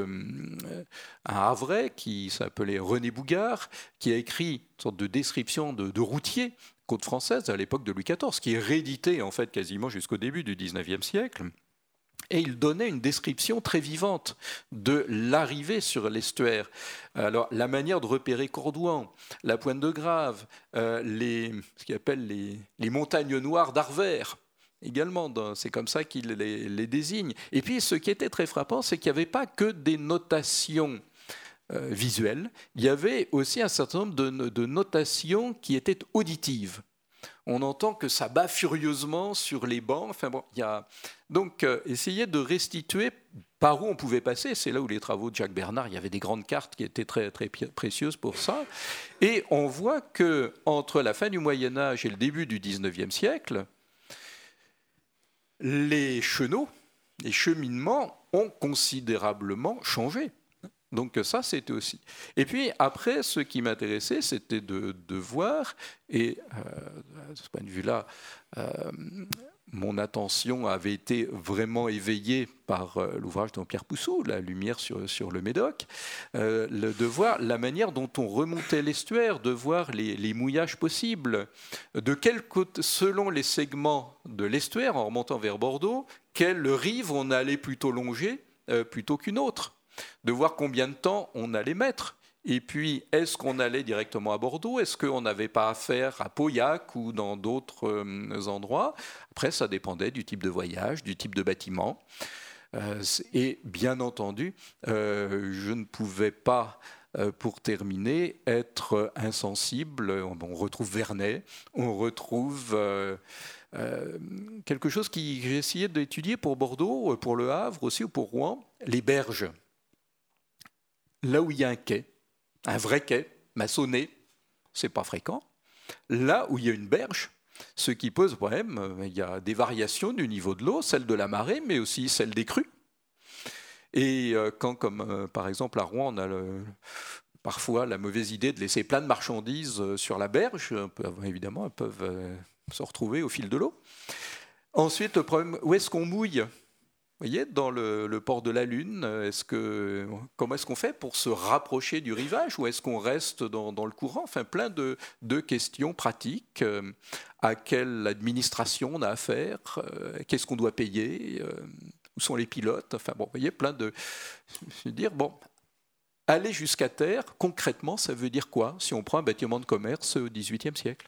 Havrais qui s'appelait René Bougard, qui a écrit une sorte de description de routier côte française à l'époque de Louis XIV, qui est réédité en fait quasiment jusqu'au début du XIXe siècle. Et il donnait une description très vivante de l'arrivée sur l'estuaire. Alors, la manière de repérer Cordouan, la Pointe de Grave, ce qu'il appelle les montagnes noires d'Arvers, également, c'est comme ça qu'il les désigne. Et puis, ce qui était très frappant, c'est qu'il n'y avait pas que des notations visuelles, il y avait aussi un certain nombre de notations qui étaient auditives. On entend que ça bat furieusement sur les bancs. Enfin bon, il y a donc essayer de restituer par où on pouvait passer. C'est là où les travaux de Jacques Bernard, il y avait des grandes cartes qui étaient très, très précieuses pour ça. Et on voit que entre la fin du Moyen Âge et le début du XIXe siècle, les chenaux, les cheminements ont considérablement changé. Donc ça, c'était aussi. Et puis après, ce qui m'intéressait, c'était de voir, et de ce point de vue-là, mon attention avait été vraiment éveillée par l'ouvrage de Pierre Poussou, La lumière sur le Médoc, de voir la manière dont on remontait l'estuaire, de voir les mouillages possibles, de quel côté, selon les segments de l'estuaire, en remontant vers Bordeaux, quelle rive on allait plutôt longer plutôt qu'une autre, de voir combien de temps on allait mettre. Et puis, est-ce qu'on allait directement à Bordeaux? Est-ce qu'on n'avait pas affaire à Pauillac ou dans d'autres endroits? Après, ça dépendait du type de voyage, du type de bâtiment. Et bien entendu, je ne pouvais pas, pour terminer, être insensible. On retrouve Vernet, on retrouve quelque chose que j'ai essayé d'étudier pour Bordeaux, pour Le Havre aussi, ou pour Rouen, les berges. Là où il y a un quai, un vrai quai, maçonné, c'est pas fréquent. Là où il y a une berge, ce qui pose problème, il y a des variations du niveau de l'eau, celle de la marée, mais aussi celle des crues. Et quand, comme par exemple à Rouen, on a parfois la mauvaise idée de laisser plein de marchandises sur la berge, évidemment, elles peuvent se retrouver au fil de l'eau. Ensuite, le problème, où est-ce qu'on mouille ? Vous voyez, dans le port de la Lune, comment est-ce qu'on fait pour se rapprocher du rivage, ou est-ce qu'on reste dans le courant? Enfin, plein de questions pratiques. À quelle administration on a affaire? Qu'est-ce qu'on doit payer? Où sont les pilotes? Enfin, bon, vous voyez, plein de... Je veux dire, bon, aller jusqu'à terre, concrètement, ça veut dire quoi si on prend un bâtiment de commerce au XVIIIe siècle?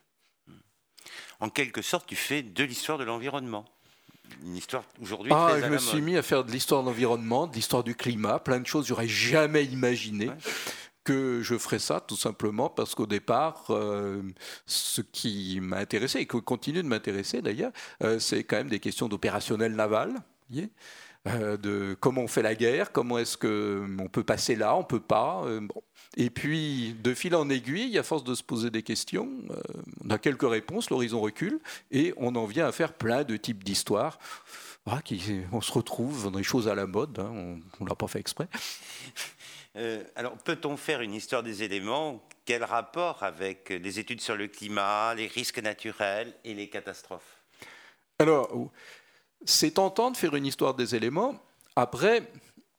En quelque sorte, tu fais de l'histoire de l'environnement. Une histoire aujourd'hui très à la mode. Je me suis mis à faire de l'histoire de l'environnement, de l'histoire du climat, plein de choses. J'aurais jamais imaginé que je ferais ça, tout simplement parce qu'au départ, ce qui m'a intéressé et qui continue de m'intéresser d'ailleurs, c'est quand même des questions d'opérationnel naval. Vous voyez, de comment on fait la guerre, comment est-ce qu'on peut passer là, on ne peut pas. Bon. Et puis, de fil en aiguille, à force de se poser des questions, on a quelques réponses, l'horizon recule, et on en vient à faire plein de types d'histoires. On se retrouve dans des choses à la mode, hein, on ne l'a pas fait exprès. Alors, peut-on faire une histoire des éléments? Quel rapport avec les études sur le climat, les risques naturels et les catastrophes? Alors, c'est tentant de faire une histoire des éléments. Après...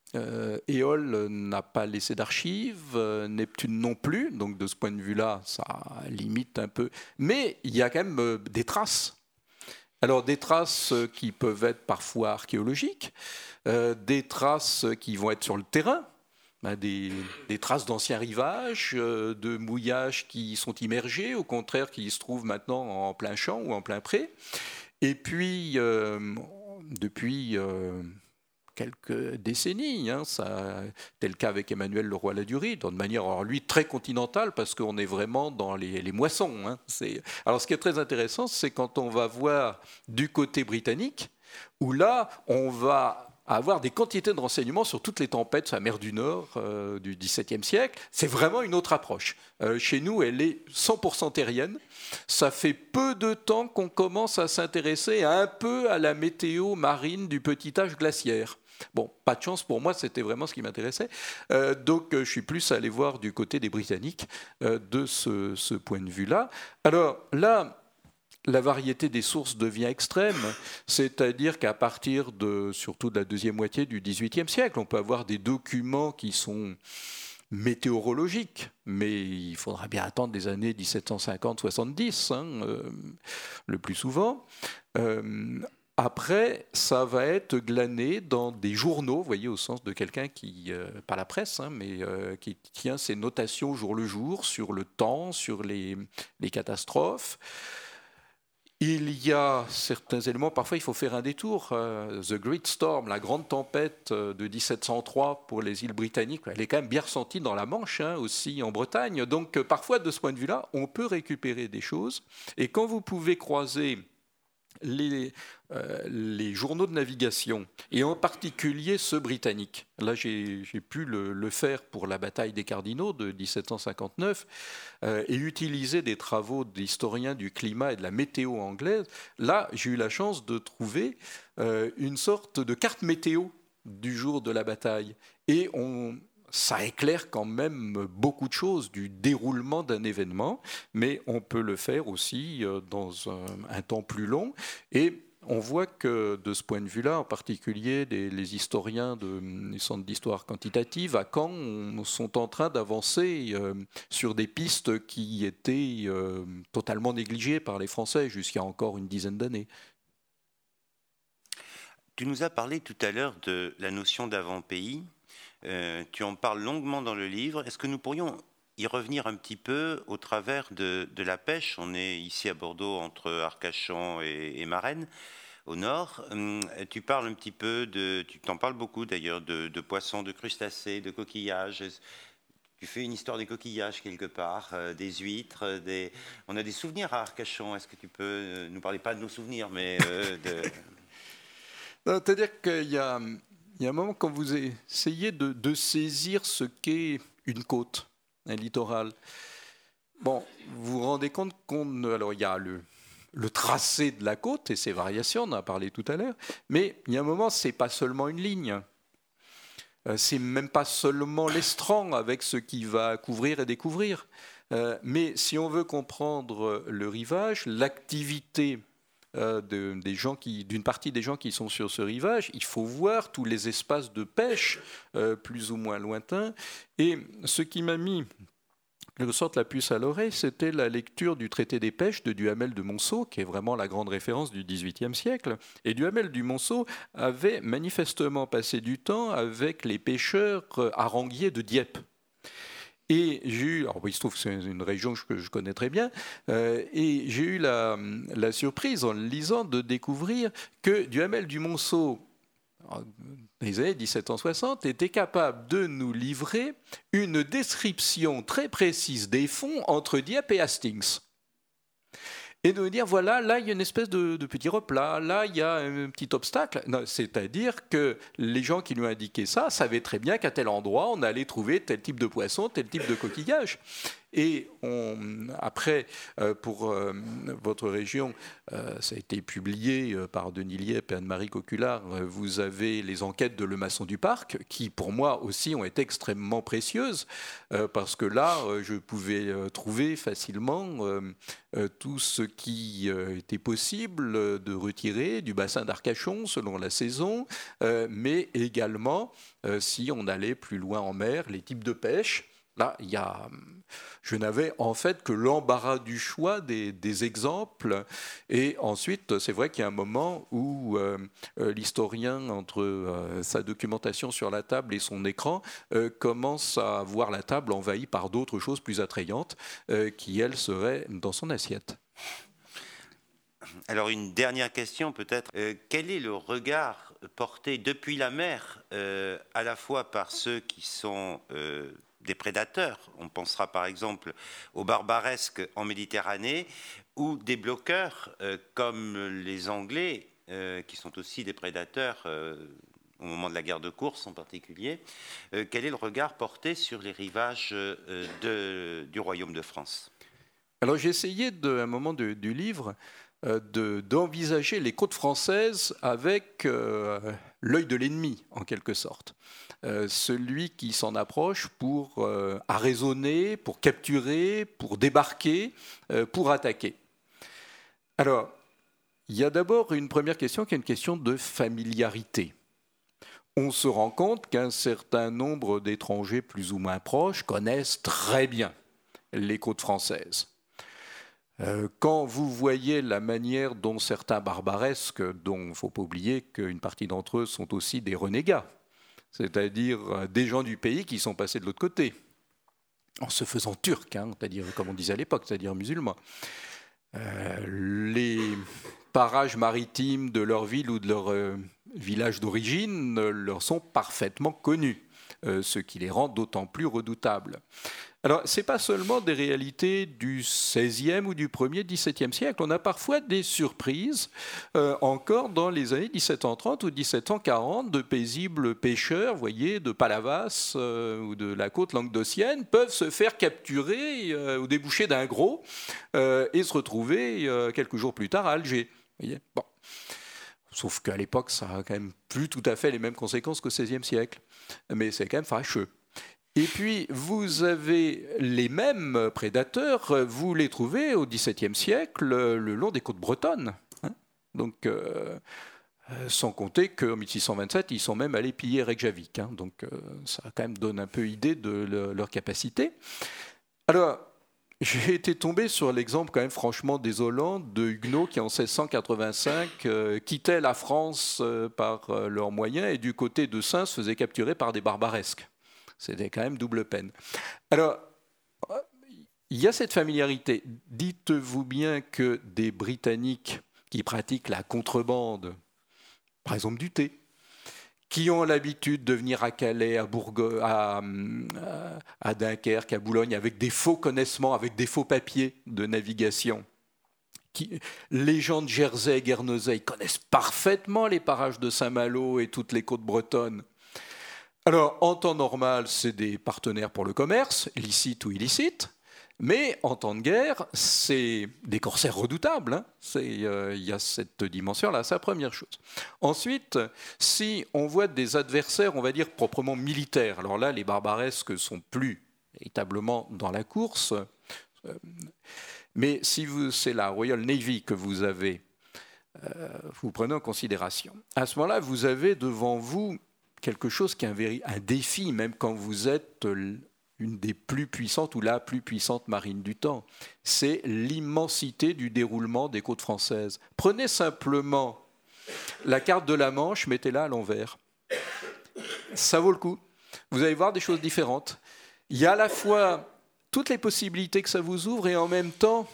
Éole n'a pas laissé d'archives, Neptune non plus, donc de ce point de vue-là, ça limite un peu. Mais il y a quand même des traces. Alors des traces qui peuvent être parfois archéologiques, des traces qui vont être sur le terrain, des traces d'anciens rivages, de mouillages qui sont immergés, au contraire qui se trouvent maintenant en plein champ ou en plein pré. Et puis, depuis... quelques décennies, c'était le cas avec Emmanuel Leroy-Ladurie, de manière, alors lui, très continentale, parce qu'on est vraiment dans les moissons. Alors, ce qui est très intéressant, c'est quand on va voir du côté britannique, où là, on va avoir des quantités de renseignements sur toutes les tempêtes sur la mer du Nord du XVIIe siècle. C'est vraiment une autre approche. Chez nous, elle est 100% terrienne. Ça fait peu de temps qu'on commence à s'intéresser un peu à la météo marine du petit âge glaciaire. Bon, pas de chance pour moi, c'était vraiment ce qui m'intéressait. Donc, je suis plus allé voir du côté des Britanniques de ce point de vue-là. Alors là, la variété des sources devient extrême, c'est-à-dire qu'à partir surtout de la deuxième moitié du XVIIIe siècle, on peut avoir des documents qui sont météorologiques, mais il faudra bien attendre des années 1750-70, le plus souvent. Après, ça va être glané dans des journaux, vous voyez, au sens de quelqu'un qui, pas la presse, mais qui tient ses notations jour le jour sur le temps, sur les catastrophes. Il y a certains éléments, parfois il faut faire un détour. The Great Storm, la grande tempête de 1703 pour les îles britanniques, elle est quand même bien ressentie dans la Manche, aussi en Bretagne. Donc parfois, de ce point de vue-là, on peut récupérer des choses. Et quand vous pouvez croiser les journaux de navigation, et en particulier ceux britanniques. Là, j'ai pu le faire pour la bataille des Cardinaux de 1759 et utiliser des travaux d'historiens du climat et de la météo anglaise. Là, j'ai eu la chance de trouver une sorte de carte météo du jour de la bataille. Et ça éclaire quand même beaucoup de choses du déroulement d'un événement, mais on peut le faire aussi dans un temps plus long. Et on voit que de ce point de vue-là, en particulier les historiens des centres d'histoire quantitative à Caen sont en train d'avancer sur des pistes qui étaient totalement négligées par les Français jusqu'il y a encore une dizaine d'années. Tu nous as parlé tout à l'heure de la notion d'avant-pays. Tu en parles longuement dans le livre. Est-ce que nous pourrions y revenir un petit peu au travers de la pêche? On est ici à Bordeaux entre Arcachon et Marennes, au nord. Tu parles un petit peu tu t'en parles beaucoup d'ailleurs, de poissons, de crustacés, de coquillages. Tu fais une histoire des coquillages quelque part, des huîtres. On a des souvenirs à Arcachon. Est-ce que tu peux nous parler, pas de nos souvenirs, mais de... C'est-à-dire qu'il y a un moment quand vous essayez de saisir ce qu'est une côte, un littoral. Bon, vous vous rendez compte alors il y a le tracé de la côte et ses variations, on en a parlé tout à l'heure, mais il y a un moment, c'est pas seulement une ligne. C'est même pas seulement l'estran avec ce qui va couvrir et découvrir. Mais si on veut comprendre le rivage, l'activité d'une partie des gens qui sont sur ce rivage, il faut voir tous les espaces de pêche plus ou moins lointains. Et ce qui m'a mis quelque sorte la puce à l'oreille, c'était la lecture du traité des pêches de Duhamel de Monceau, qui est vraiment la grande référence du XVIIIe siècle. Et Duhamel de Monceau avait manifestement passé du temps avec les pêcheurs haranguiers de Dieppe. Et j'ai eu, alors il se trouve que c'est une région que je connais très bien, et j'ai eu la surprise en le lisant de découvrir que Duhamel du Monceau, dans les années 1760, était capable de nous livrer une description très précise des fonds entre Dieppe et Hastings. Et de nous dire, voilà, là, il y a une espèce de petit replat, là, il y a un petit obstacle. C'est-à-dire que les gens qui nous indiquaient ça savaient très bien qu'à tel endroit, on allait trouver tel type de poisson, tel type de coquillage. Et après, pour votre région, ça a été publié par Denis Liep et Anne-Marie Coculard, vous avez les enquêtes de Lemasson du Parc, qui pour moi aussi ont été extrêmement précieuses, parce que là, je pouvais trouver facilement tout ce qui était possible de retirer du bassin d'Arcachon selon la saison, mais également, si on allait plus loin en mer, les types de pêche. Là, je n'avais en fait que l'embarras du choix des exemples. Et ensuite, c'est vrai qu'il y a un moment où l'historien, entre sa documentation sur la table et son écran, commence à voir la table envahie par d'autres choses plus attrayantes qui, elles, seraient dans son assiette. Alors, une dernière question peut-être. Quel est le regard porté depuis la mer, à la fois par ceux qui sont... des prédateurs, on pensera par exemple aux barbaresques en Méditerranée, ou des bloqueurs comme les Anglais, qui sont aussi des prédateurs au moment de la guerre de course en particulier. Quel est le regard porté sur les rivages du Royaume de France? Alors j'ai essayé à un moment du livre d'envisager les côtes françaises avec l'œil de l'ennemi, en quelque sorte. Celui qui s'en approche pour arraisonner, pour capturer, pour débarquer, pour attaquer. Alors, il y a d'abord une première question qui est une question de familiarité. On se rend compte qu'un certain nombre d'étrangers plus ou moins proches connaissent très bien les côtes françaises. Quand vous voyez la manière dont certains barbaresques, dont il ne faut pas oublier qu'une partie d'entre eux sont aussi des renégats, c'est-à-dire des gens du pays qui sont passés de l'autre côté, en se faisant turcs, c'est-à-dire, comme on disait à l'époque, c'est-à-dire musulmans. Les parages maritimes de leur ville ou de leur village d'origine leur sont parfaitement connus, ce qui les rend d'autant plus redoutables. Alors, ce n'est pas seulement des réalités du XVIe ou du 1er, XVIIe siècle. On a parfois des surprises, encore dans les années 1730 ou 1740, de paisibles pêcheurs, vous voyez, de Palavas ou de la côte languedocienne, peuvent se faire capturer au débouché d'un gros et se retrouver quelques jours plus tard à Alger. Vous voyez, bon. Sauf qu'à l'époque, ça n'a quand même plus tout à fait les mêmes conséquences qu'au XVIe siècle. Mais c'est quand même fâcheux. Et puis, vous avez les mêmes prédateurs, vous les trouvez au XVIIe siècle le long des côtes bretonnes. Donc, sans compter qu'en 1627, ils sont même allés piller Reykjavik. Donc, ça quand même donne un peu idée de leur capacité. Alors, j'ai été tombé sur l'exemple quand même franchement désolant de huguenots qui en 1685 quittaient la France par leurs moyens et du côté de Saint se faisaient capturer par des barbaresques. C'était quand même double peine. Alors, il y a cette familiarité. Dites-vous bien que des Britanniques qui pratiquent la contrebande, par exemple du thé, qui ont l'habitude de venir à Calais, à Bourgogne, à Dunkerque, à Boulogne, avec des faux connaissements, avec des faux papiers de navigation. Les gens de Jersey et Guernesey connaissent parfaitement les parages de Saint-Malo et toutes les côtes bretonnes. Alors, en temps normal, c'est des partenaires pour le commerce, licites ou illicites. Mais en temps de guerre, c'est des corsaires redoutables. Il y a cette dimension-là, c'est la première chose. Ensuite, si on voit des adversaires, on va dire proprement militaires, alors là, les barbaresques sont plus véritablement dans la course. Mais si c'est la Royal Navy que vous avez, vous prenez en considération. À ce moment-là, vous avez devant vous quelque chose qui est un défi, même quand vous êtes une des plus puissantes ou la plus puissante marine du temps. C'est l'immensité du déroulement des côtes françaises. Prenez simplement la carte de la Manche, mettez-la à l'envers. Ça vaut le coup. Vous allez voir des choses différentes. Il y a à la fois toutes les possibilités que ça vous ouvre et en même temps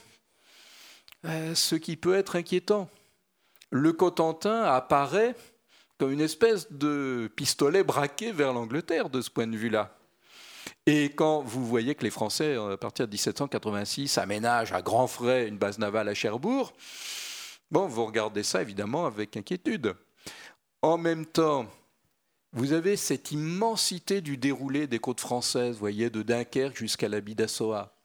ce qui peut être inquiétant. Le Cotentin apparaît comme une espèce de pistolet braqué vers l'Angleterre de ce point de vue-là. Et quand vous voyez que les Français, à partir de 1786, aménagent à grands frais une base navale à Cherbourg, bon, vous regardez ça évidemment avec inquiétude. En même temps, vous avez cette immensité du déroulé des côtes françaises, vous voyez, de Dunkerque jusqu'à la baie d'Assoa.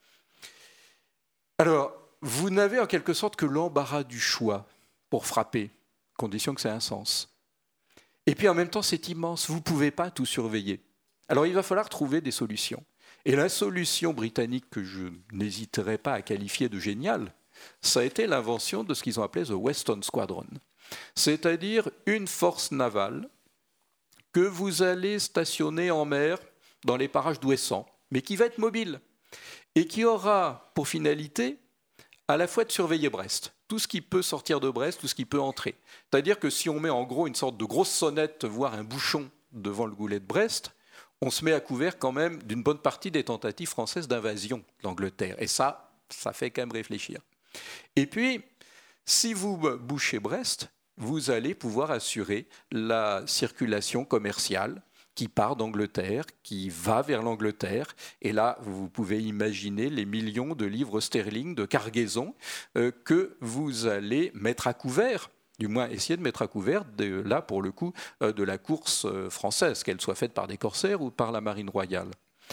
Alors, vous n'avez en quelque sorte que l'embarras du choix pour frapper, condition que ça ait un sens. Et puis en même temps, c'est immense, vous ne pouvez pas tout surveiller. Alors il va falloir trouver des solutions. Et la solution britannique que je n'hésiterai pas à qualifier de géniale, ça a été l'invention de ce qu'ils ont appelé the Western Squadron. C'est-à-dire une force navale que vous allez stationner en mer dans les parages d'Ouessant, mais qui va être mobile et qui aura pour finalité à la fois de surveiller Brest, tout ce qui peut sortir de Brest, tout ce qui peut entrer. C'est-à-dire que si on met en gros une sorte de grosse sonnette, voire un bouchon devant le goulet de Brest, on se met à couvert quand même d'une bonne partie des tentatives françaises d'invasion d'Angleterre. Et ça fait quand même réfléchir. Et puis, si vous bouchez Brest, vous allez pouvoir assurer la circulation commerciale qui part d'Angleterre, qui va vers l'Angleterre. Et là, vous pouvez imaginer les millions de livres sterling de cargaison que vous allez mettre à couvert, du moins essayer de mettre à couvert, là pour le coup, de la course française, qu'elle soit faite par des corsaires ou par la marine royale.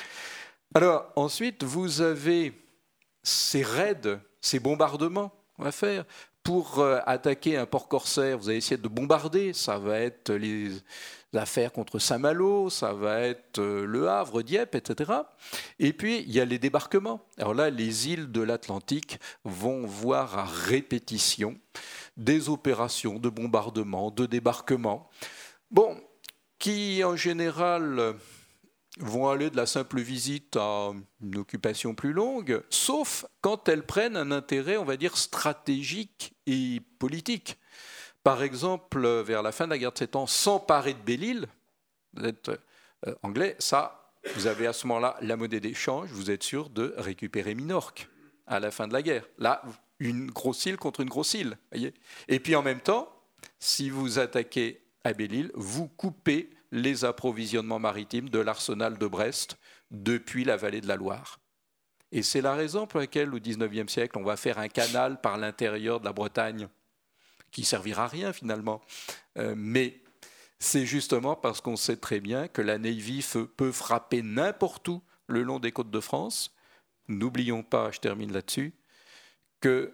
Alors ensuite, vous avez ces raids, ces bombardements à faire. Pour attaquer un port corsaire, vous allez essayer de bombarder, ça va être les affaires contre Saint-Malo, ça va être Le Havre, Dieppe, etc. Et puis, il y a les débarquements. Alors là, les îles de l'Atlantique vont voir à répétition des opérations de bombardement, de débarquement, bon, qui en général vont aller de la simple visite à une occupation plus longue, sauf quand elles prennent un intérêt, on va dire, stratégique et politique. Par exemple, vers la fin de la guerre de 7 ans, s'emparer de Belle-Île, vous êtes anglais, ça, vous avez à ce moment-là la monnaie d'échange, vous êtes sûr de récupérer Minorque à la fin de la guerre. Là, une grosse île contre une grosse île. Voyez. Et puis en même temps, si vous attaquez à Belle-Île, vous coupez les approvisionnements maritimes de l'arsenal de Brest depuis la vallée de la Loire. Et c'est la raison pour laquelle, au XIXe siècle, on va faire un canal par l'intérieur de la Bretagne, qui ne servira à rien finalement. Mais c'est justement parce qu'on sait très bien que la Navy peut frapper n'importe où le long des côtes de France. N'oublions pas, je termine là-dessus, que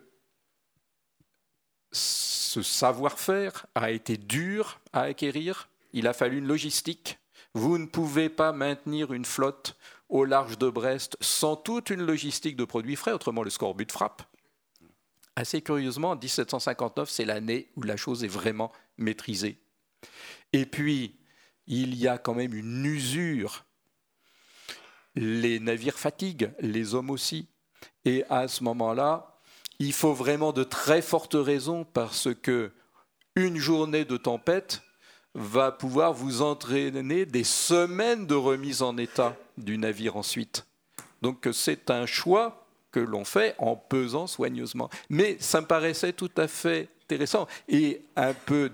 ce savoir-faire a été dur à acquérir. Il a fallu une logistique. Vous ne pouvez pas maintenir une flotte au large de Brest sans toute une logistique de produits frais, autrement le scorbut frappe. Assez curieusement, 1759, c'est l'année où la chose est vraiment maîtrisée. Et puis, il y a quand même une usure. Les navires fatiguent, les hommes aussi. Et à ce moment-là, il faut vraiment de très fortes raisons parce que une journée de tempête va pouvoir vous entraîner des semaines de remise en état du navire ensuite. Donc c'est un choix que l'on fait en pesant soigneusement. Mais ça me paraissait tout à fait intéressant et un peu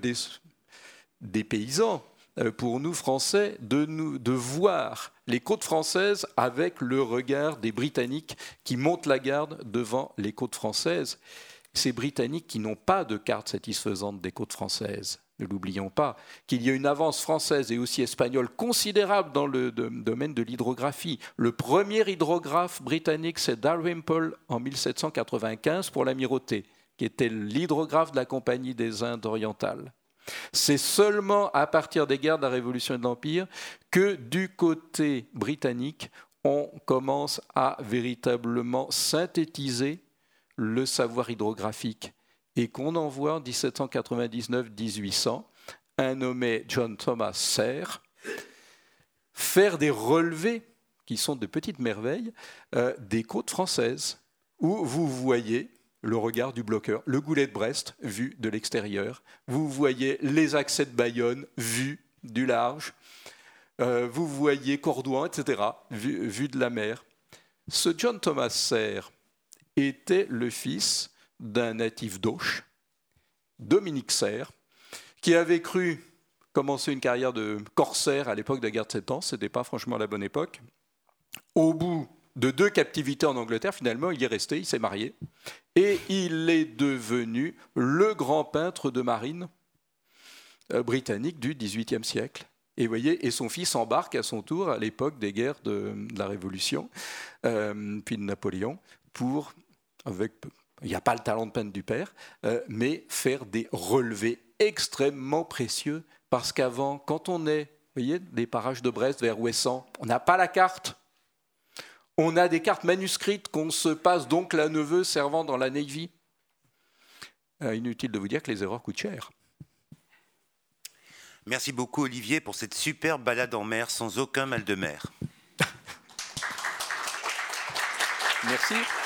dépaysant pour nous Français de voir les côtes françaises avec le regard des Britanniques qui montent la garde devant les côtes françaises. Ces Britanniques qui n'ont pas de carte satisfaisante des côtes françaises. Ne l'oublions pas, qu'il y a une avance française et aussi espagnole considérable dans le domaine de l'hydrographie. Le premier hydrographe britannique, c'est Dalrymple en 1795 pour l'Amirauté, qui était l'hydrographe de la Compagnie des Indes orientales. C'est seulement à partir des guerres de la Révolution et de l'Empire que du côté britannique, on commence à véritablement synthétiser le savoir hydrographique et qu'on envoie en 1799-1800 un nommé John Thomas Serre faire des relevés, qui sont de petites merveilles, des côtes françaises, où vous voyez le regard du bloqueur, le goulet de Brest vu de l'extérieur, vous voyez les accès de Bayonne vus du large, vous voyez Cordouan, etc., vu de la mer. Ce John Thomas Serre était le fils d'un natif d'Auch, Dominique Serre, qui avait cru commencer une carrière de corsaire à l'époque de la guerre de 7 ans, ce n'était pas franchement la bonne époque. Au bout de 2 captivités en Angleterre, finalement, il y est resté, il s'est marié, et il est devenu le grand peintre de marine britannique du XVIIIe siècle. Et vous voyez, et son fils embarque à son tour à l'époque des guerres de la Révolution, puis de Napoléon, pour, il n'y a pas le talent de peintre du père, mais faire des relevés extrêmement précieux, parce qu'avant, quand on est, vous voyez, des parages de Brest vers Ouessant, on n'a pas la carte. On a des cartes manuscrites qu'on se passe donc la neveu servant dans la Navy. Inutile de vous dire que les erreurs coûtent cher. Merci beaucoup Olivier pour cette superbe balade en mer sans aucun mal de mer. Merci.